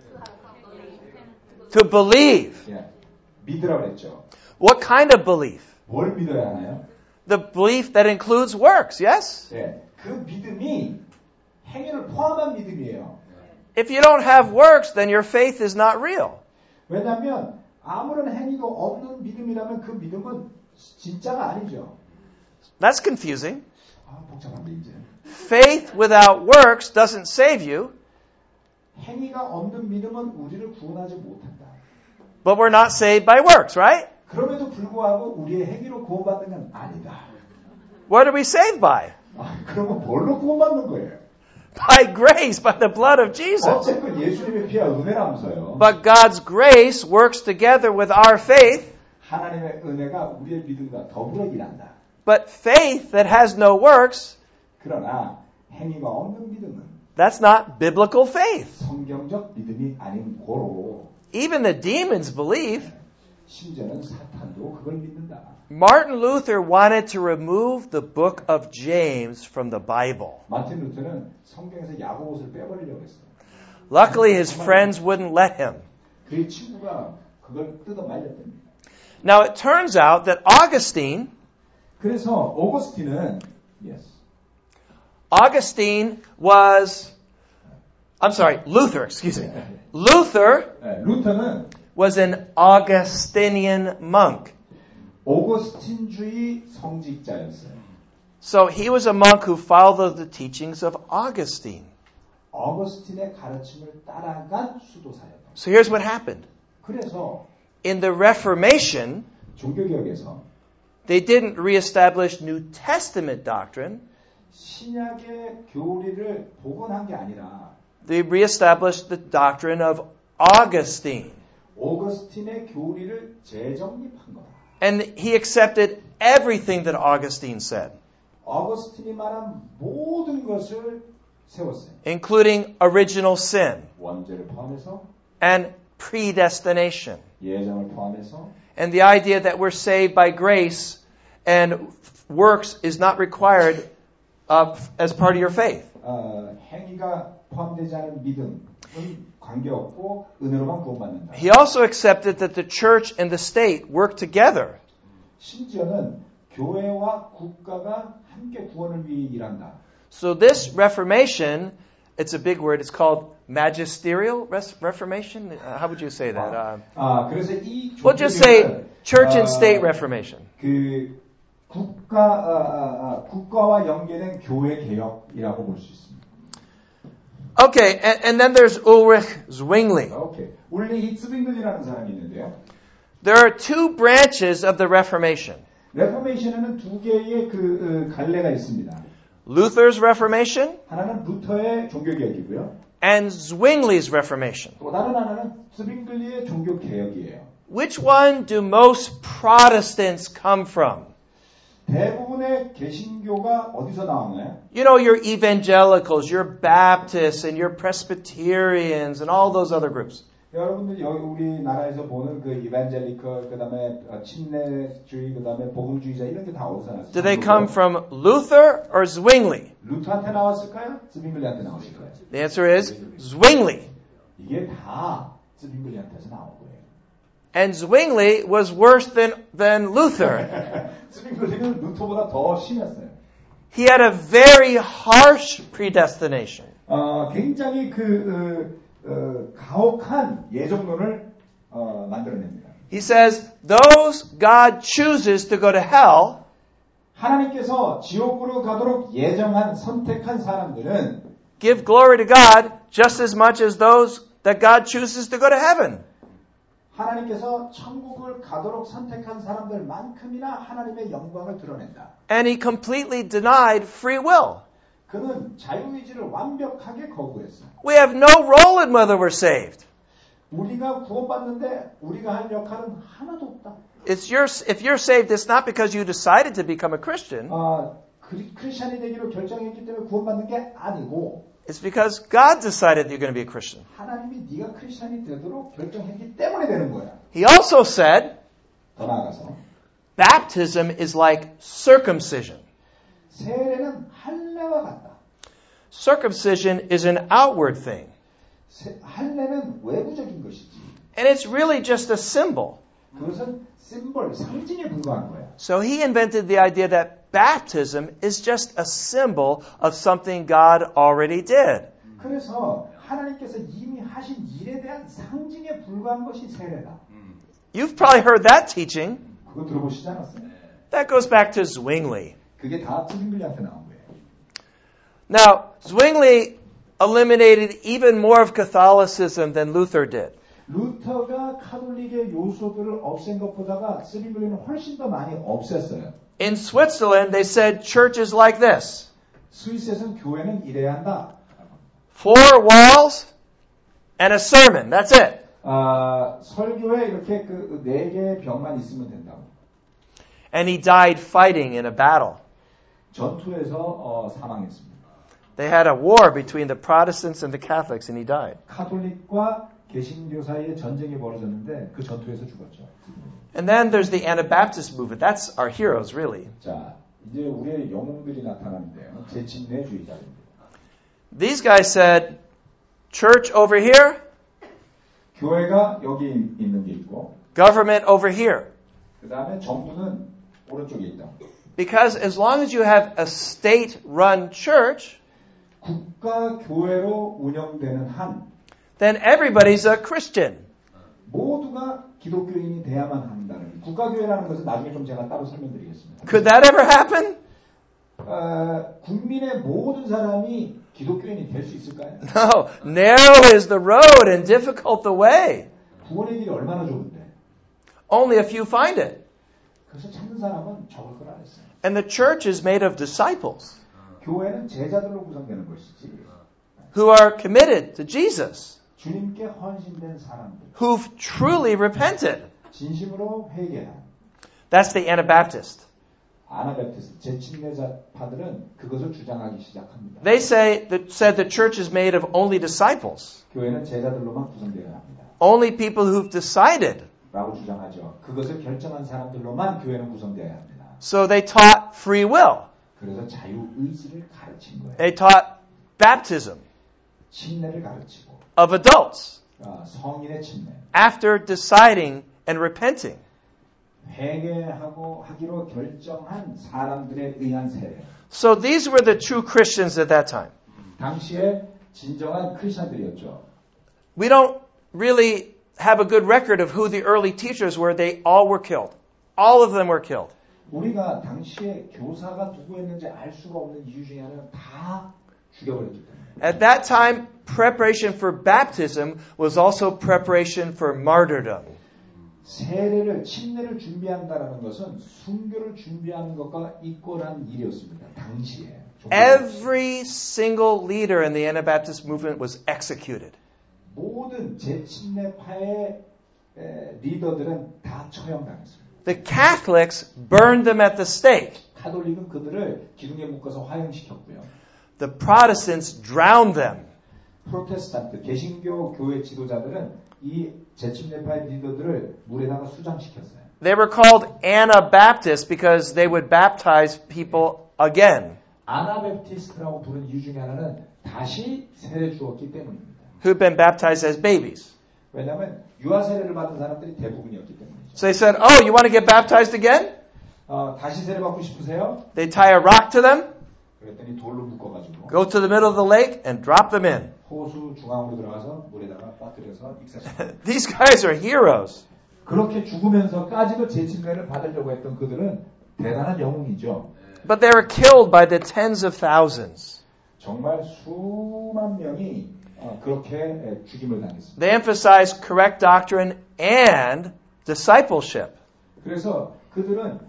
To believe. 예, 믿으라고 그랬죠. What kind of belief? 뭘 믿어야 하나요? The belief that includes works, yes? 예, 그 믿음이 행위를 포함한 믿음이에요. If you don't have works, then your faith is not real. 왜냐하면 아무런 행위도 없는 믿음이라면 그 믿음은 진짜가 아니죠. That's confusing. 복잡한데 이제. faith without works doesn't save you, 행위가 없는 믿음은 우리를 구원하지 못한다. but we're not saved by works, right? 그럼에도 불구하고 우리의 행위로 구원받는 건 아니다. What are we saved by? 그러면 뭘로 구원받는 거예요? By grace, by the blood of Jesus. 어쨌든 예수님의 피와 은혜라면서요. But God's grace works together with our faith. 하나님의 은혜가 우리의 믿음과 더불어 일한다. But faith that has no works, 그러나 행위가 없는 믿음은 that's not biblical faith. 성경적 믿음이 아닌 고로 Even the demons believe. 심지어는 사탄도 그걸 믿는다. Martin Luther wanted to remove the book of James from the Bible. 마틴 루터는 성경에서 야고보서를 빼버리려고 했어요. Luckily, his friends wouldn't let him. 그의 친구가 그걸 뜯어 말렸답니다. Now, it turns out that Augustine 그래서 오거스틴은 Luther, excuse me. Luther 루터는 was an Augustinian monk. 오거스틴주의 성직자였어요. So he was a monk who followed the teachings of Augustine. 어거스틴의 가르침을 따라간 수도사였다. So here's what happened. 그래서 In the Reformation, 종교개혁에서 they didn't reestablish New Testament doctrine. 신약의 교리를 복원한 게 아니라 They reestablished the doctrine of Augustine. 오거스틴의 교리를 재정립한 거다. And he accepted everything that Augustine said, 어거스틴이 말한 모든 것을 세웠어요. including original sin 원죄를 포함해서 and predestination. 예정을 포함해서 And the idea that we're saved by grace and works is not required as part of your faith. 행위가 포함되지 않은 믿음은 관계없고 은혜로만 구원받는다. He also accepted that the church and the state work together. 심지어는 교회와 국가가 함께 구원을 위해 일한다. So this Reformation, it's a big word, it's called magisterial Reformation? How would you say that? 그래서 이 We'll just say church and state Reformation. 그 국가와 연계된 교회 개혁이라고 볼 수 있습니다. Okay, and then there's Ulrich Zwingli. 오케이. 울리히 츠빙글리라는 사람이 있는데요. There are two branches of the Reformation. 레포메이션에는 두 개의 그 갈래가 있습니다. Luther's Reformation 하나는 루터의 종교개혁이고요. and Zwingli's Reformation. 또 다른 하나는 츠빙글리의 종교개혁이에요. Which one do most Protestants come from? 대부분의 개신교가 어디서 나왔나요? You know, your evangelicals, your Baptists, and your Presbyterians, and all those other groups. 여러분들 여기 우리나라에서 보는 그 이반젤리컬, 그다음에 침례주의, 그다음에 복음주의자 이런 게 다 어디서 나왔어요? Do they come from Luther or Zwingli? 루터한테 나왔을까요? 츠빙글리한테 나왔을까요? The answer is Zwingli. 이게 다 츠빙글리한테서 나온 거예요. And Zwingli was worse than Luther. 츠빙글리는 루터보다 더 심했어요. He had a very harsh predestination. 굉장히 가혹한 예정론을 만들어냅니다. He says, those God chooses to go to hell, 하나님께서 지옥으로 가도록 예정한 선택한 사람들은 give glory to God just as much as those that God chooses to go to heaven. 하나님께서 천국을 가도록 선택한 사람들만큼이나 하나님의 영광을 드러낸다. And he completely denied free will. 그는 자유의지를 완벽하게 거부했어요. We have no role in whether we're saved. 우리가 구원받는데 우리가 할 역할은 하나도 없다. If you're saved, it's not because you decided to become a Christian. 크리스천이 되기로 결정했기 때문에 구원받는 게 아니고 It's because God decided that you're going to be a Christian. 하나님이 네가 크리스천이 되도록 결정했기 때문에 되는 거야. He also said, 더 나아가서 baptism is like circumcision. 세례는 할례와 같다. Circumcision is an outward thing. 할례는 외부적인 것이지. And it's really just a symbol. 그것은 심볼, 상징에 불과한 거야. So he invented the idea that baptism is just a symbol of something God already did. 그래서 하나님께서 이미 하신 일에 대한 상징에 불과한 것이 세례다. You've probably heard that teaching. 그거 들어보시지 않았어요? That goes back to Zwingli. 그게 다 츠빙글리한테 나온 거예요. Now, Zwingli eliminated even more of Catholicism than Luther did. 루터가 카톨릭의 요소들을 없앤 것보다가 스윙글리는 훨씬 더 많이 없앴어요. In Switzerland, they said churches like this. 스위스에서는 교회는 이래야 한다. 4 walls and a sermon. That's it. 설교에 이렇게 그 4개의 벽만 있으면 된다고. And he died fighting in a battle. 전투에서 사망했습니다. They had a war between the Protestants and the Catholics, and he died. 카톨릭과 개신교 사이에 전쟁이 벌어졌는데 그 전투에서 죽었죠. And then there's the Anabaptist movement. That's our heroes, really. 자, 이제 우리의 영웅들이 나타나는데요. 재침례주의자입니다. These guys said, church over here, 교회가 여기 있는 게 있고, government over here. 그 다음에 정부는 오른쪽에 있다. Because as long as you have a state-run church, 국가 교회로 운영되는 한, then everybody's a Christian. 모두가 기독교인이 돼야만 한다는 국가교회라는 것은 나중에 좀 제가 따로 설명드리겠습니다. Could that ever happen? 국민의 모든 사람이 기독교인이 될 수 있을까요? No. Narrow is the road and difficult the way. 구원의 길이 얼마나 좁은데. Only a few find it. 그래서 찾는 사람은 적을 거라 했어요. And the church is made of disciples 교회는 제자들로 구성되는 것이지. who are committed to Jesus, 주님께 헌신된 사람들. who've truly repented. 진심으로 회개한. That's the Anabaptist. 아나베프티스트 재침례자파들은 그것을 주장하기 시작합니다. They said the church is made of only disciples. 교회는 제자들로만 구성되어야 합니다. Only people who've decided. 라고 주장하죠. 그것을 결정한 사람들로만 교회는 구성되어야 합니다. So they taught free will. 그래서 자유의지를 가르친 거예요. They taught baptism 침례를 가르치고 of adults 성인의 침례. after deciding and repenting. 회개하고 하기로 결정한 사람들에 의한 세례. So these were the true Christians at that time. 당시에 진정한 크리스천들이었죠. We don't really have a good record of who the early teachers were. They all were killed. All of them were killed. 우리가 당시에 교사가 누구였는지 알 수가 없는 이유 중에 하나는 다 죽여버렸기 때문에. At that time, preparation for baptism was also preparation for martyrdom. 세례를, 침례를 준비한다는 것은 순교를 준비하는 것과 이꼴한 일이었습니다. 당시에. Every single leader in the Anabaptist movement was executed. 모든 재침례파의 리더들은 다 처형당했습니다. The Catholics burned them at the stake. 카톨릭은 그들을 기둥에 묶어서 화형시켰고요. The Protestants drowned them. 프로테스탄트, 개신교 교회 지도자들은 이 재침례파의 리더들을 물에다가 수장시켰어요. They were called Anabaptists because they would baptize people again. 아나베프티스트라고 부른 이유 중에 하나는 다시 세례 주었기 때문입니다. Who'd been baptized as babies. 왜냐하면 유아 세례를 받은 사람들이 대부분이었기 때문이죠. So they said, "Oh, you want to get baptized again?" 다시 세례 받고 싶으세요? They tie a rock to them, 그랬더니 돌로 묶어가지고 go to the middle of the lake, and drop them in. 호수 중앙으로 들어가서 물에다가 빠뜨려서 익사시킵니다. These guys are heroes. 그렇게 죽으면서까지도 재침례를 받으려고 했던 그들은 대단한 영웅이죠. But they were killed by the tens of thousands. 정말 수만 명이 그렇게 죽임을 당했습니다. They emphasized correct doctrine and discipleship. 그래서 그들은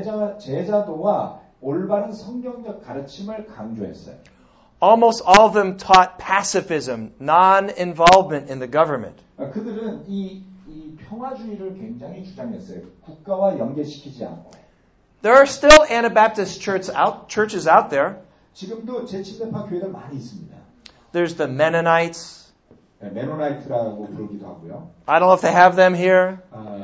제자도와 올바른 성경적 가르침을 강조했어요. Almost all of them taught pacifism, non-involvement in the government. 그들은 이 평화주의를 굉장히 주장했어요. 국가와 연계시키지 않고. There are still Anabaptist churches out there. 지금도 재침례파 교회들 많이 있습니다. There's the Mennonites. 메노나이트라고 부르기도 하고요. I don't know if they have them here.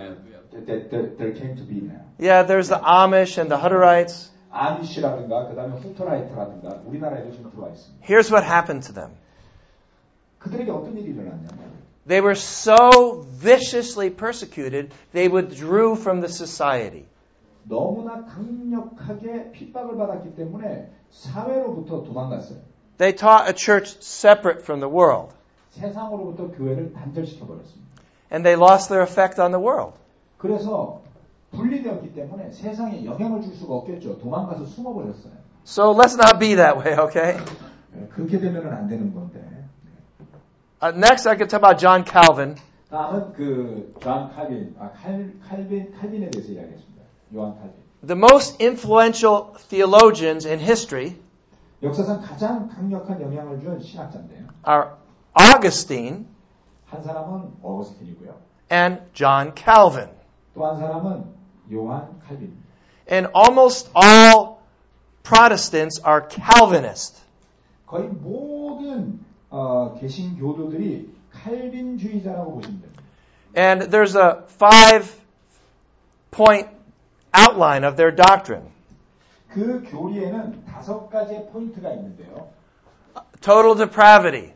There came to be now. Yeah, there's the Amish and the Hutterites. 아미시라든가 그다음에 후터라이트라든가 우리나라에도 지금 들어와 있습니다. Here's what happened to them. 그들에게 어떤 일이 일어났냐면 They were so viciously persecuted, they withdrew from the society. 너무나 강력하게 핍박을 받았기 때문에 사회로부터 도망갔어요. They taught a church separate from the world. 세상으로부터 교회를 단절시켜 버렸습니다. And they lost their effect on the world. 그래서 분리되었기 때문에 세상에 영향을 줄 수가 없겠죠. 도망가서 숨어버렸어요. So let's not be that way, okay? 그렇게 되면은 안 되는 건데. Next, I could talk about John Calvin. 다음은 존 칼빈, 칼빈에 대해서 이야기했습니다. 요한 칼빈. The most influential theologians in history 역사상 가장 강력한 영향을 준 신학자인데요. are Augustine 한 사람은 어거스틴이고요. and John Calvin. 또 한 사람은 요한 칼빈. And almost all Protestants are Calvinist. 거의 모든 개신교도들이 칼빈주의자라고 보시면 됩니다. And there's a 5-point outline of their doctrine. 그 교리에는 5가지의 포인트가 있는데요. Total depravity.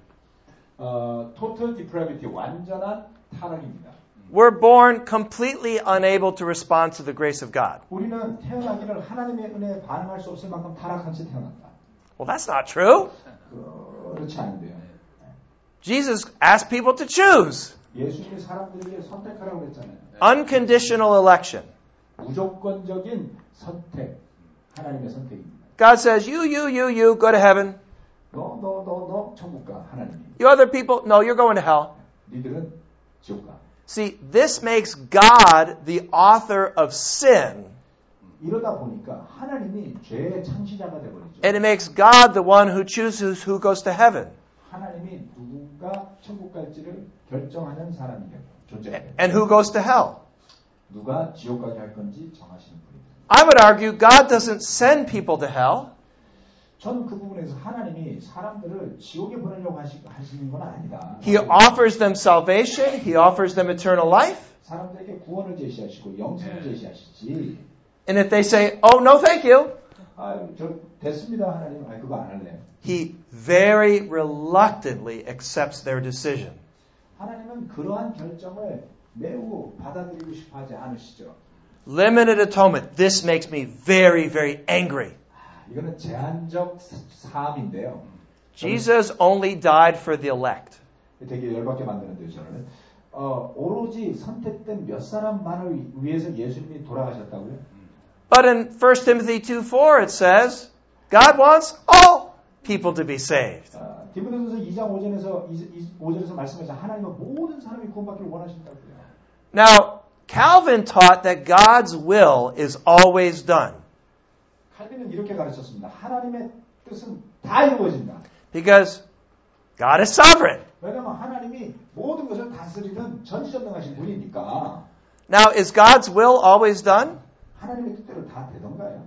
Total depravity, 완전한 타락입니다. We're born completely unable to respond to the grace of God. 우리는 태어나기를 하나님의 은혜에 반응할 수 없을 만큼 타락한 채 태어났다. Well, that's not true. 그렇지 않은데요. Jesus asked people to choose. 예수님이 사람들에게 선택하라고 그랬잖아요. Unconditional election. 무조건적인 선택, 하나님의 선택입니다. God says, you, go to heaven. 너 천국 가, 하나님이. You other people, no, you're going to hell. 니들은 지옥 가. See, this makes God the author of sin. 이러다 보니까 하나님이 죄의 창시자가 되어버리죠. And it makes God the one who chooses who goes to heaven. 하나님이 누군가 천국 갈지를 결정하는 사람이 되고 존재해요. And who goes to hell. 누가 지옥 가게 할 건지 정하시는 분입니다. I would argue God doesn't send people to hell. 저는 그 부분에서 하나님이 사람들을 지옥에 보내려고 하시는 건 아니다. He offers them salvation. He offers them eternal life. 사람들에게 구원을 제시하시고 영생을 제시하시지. And if they say, oh, no, thank you. 저 됐습니다, 하나님. 그거 안 할래요. He very reluctantly accepts their decision. 하나님은 그러한 결정을 매우 받아들이고 싶어 하지 않으시죠. Limited atonement. This makes me very, very angry. 이거는 제한적 사함인데요. Jesus only died for the elect. 되게 열받게 만드는데요, 저는. 오로지 선택된 몇 사람만을 위해서 예수님이 돌아가셨다고요? But in 1 Timothy 2:4 it says, God wants all people to be saved. 디모데전서 2장 5절에서 말씀하신 하나님은 모든 사람이 구원받기를 원하신다고요. Now, Calvin taught that God's will is always done. 칼빈은 이렇게 가르쳤습니다. 하나님의 뜻은 다 이루어진다. Because God is sovereign. 왜냐하면 하나님이 모든 것을 다스리는 전지전능하신 분이니까. Now, is God's will always done? 하나님의 뜻대로 다 되던가요?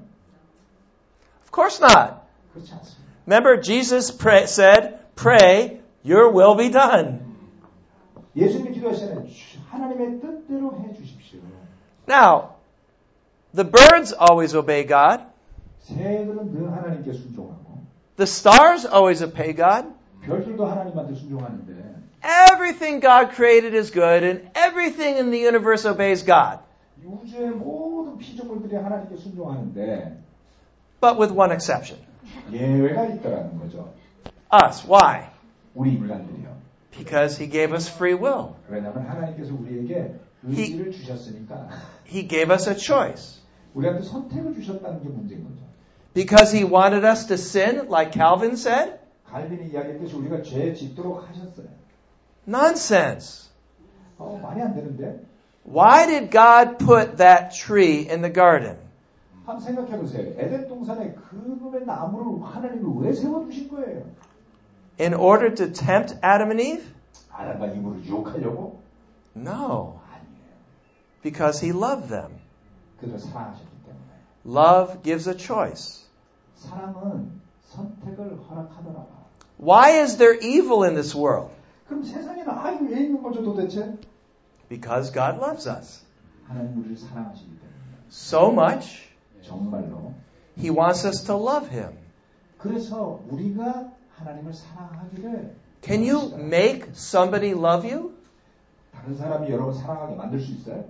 Of course not. 그렇지 않습니다. Remember, Jesus said, pray, your will be done. 예수님이 기도하시는 하나님의 뜻대로 해 주십시오. Now, the birds always obey God. 새들은 늘 하나님께 순종하고 The stars always obey God. 별들도 하나님한테 순종하는데 Everything God created is good, and everything in the universe obeys God. 우주의 모든 피조물들이 하나님께 순종하는데 But with one exception. 예외가 있다라는 거죠. Us. Why? 우리 인간들이요. Because He gave us free will. 왜냐하면 하나님께서 우리에게 의지를 주셨으니까. He gave us a choice. 우리한테 선택을 주셨다는 게 문제인 거죠. Because He wanted us to sin, like Calvin said? 칼빈이 이야기했듯이 우리가 죄에 짓도록 하셨어요. Nonsense. 말이 안 되는데. Why did God put that tree in the garden? 한번 생각해 보세요. 에덴 동산에 그놈의 나무를 하나님이 왜 세워두신 거예요? In order to tempt Adam and Eve? 아담과 이브를 유혹하려고? No. 아니에요. Because He loved them. 그들을 사랑하셨기 때문에. Love gives a choice. 사랑은 선택을 허락하더라. Why is there evil in this world? 그럼 세상에는 악이 왜 있는 거죠 도대체? Because God loves us. 하나님 우리를 사랑하시기 때문에. So much, 정말로. He wants us to love Him. 그래서 우리가 하나님을 사랑하기를 Can you make somebody love you? 다른 사람이 여러분 사랑하게 만들 수 있어요?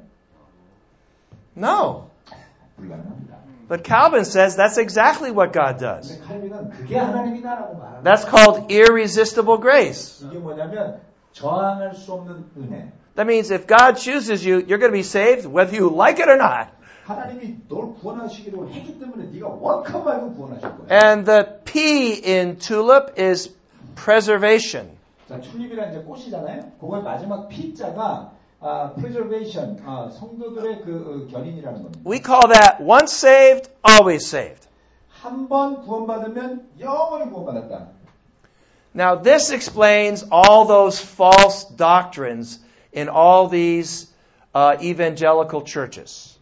No. 불가능합니다. But Calvin says that's exactly what God does. 근데 칼빈은 그게 하나님이다라고 말합니다. That's called irresistible grace. 이게 뭐냐면 저항할 수 없는 은혜. That means if God chooses you, you're going to be saved whether you like it or not. 하나님이 널 구원하시기로 했기 때문에 네가 원컨 말고 구원하실 거야. And the P in tulip is preservation. 자, 튤립이란 이제 꽃이잖아요. 그거의 마지막 P자가 preservation, 성도들의 그 견인이라는 겁니다. We call that once saved, always saved. 한 번 구원받으면 영원히 구원받았다. Now this explains all those false doctrines in all these evangelical churches.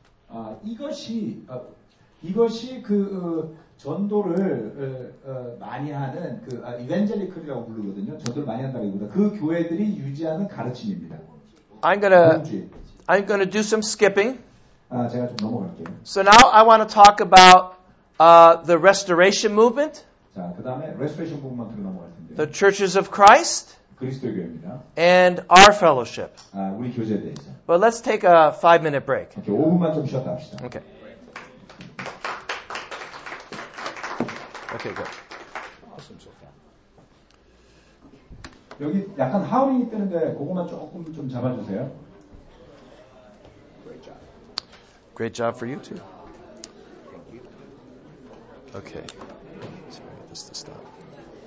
이것이 그 전도를 많이 하는 그 이벤젤리컬이라고 부르거든요. 전도를 많이 한다기보다 그 교회들이 유지하는 가르침입니다. I'm gonna do some skipping. 제가 좀 넘어갈게요. So now I want to talk about the Restoration Movement, 자, 그 다음에 레스토레이션 부분만으로 넘어갈 텐데. the Churches of Christ, 그리스도의 교회입니다. and our fellowship. 우리 교제에 대해서. But let's take a 5-minute break. 이렇게 5분만 좀 쉬었다 합시다. Okay. Okay, good. Awesome so far. 여기 약간 하울링이 뜨는데 그것만 조금 좀 잡아주세요. Great job for you too. Okay. So I get this to stop.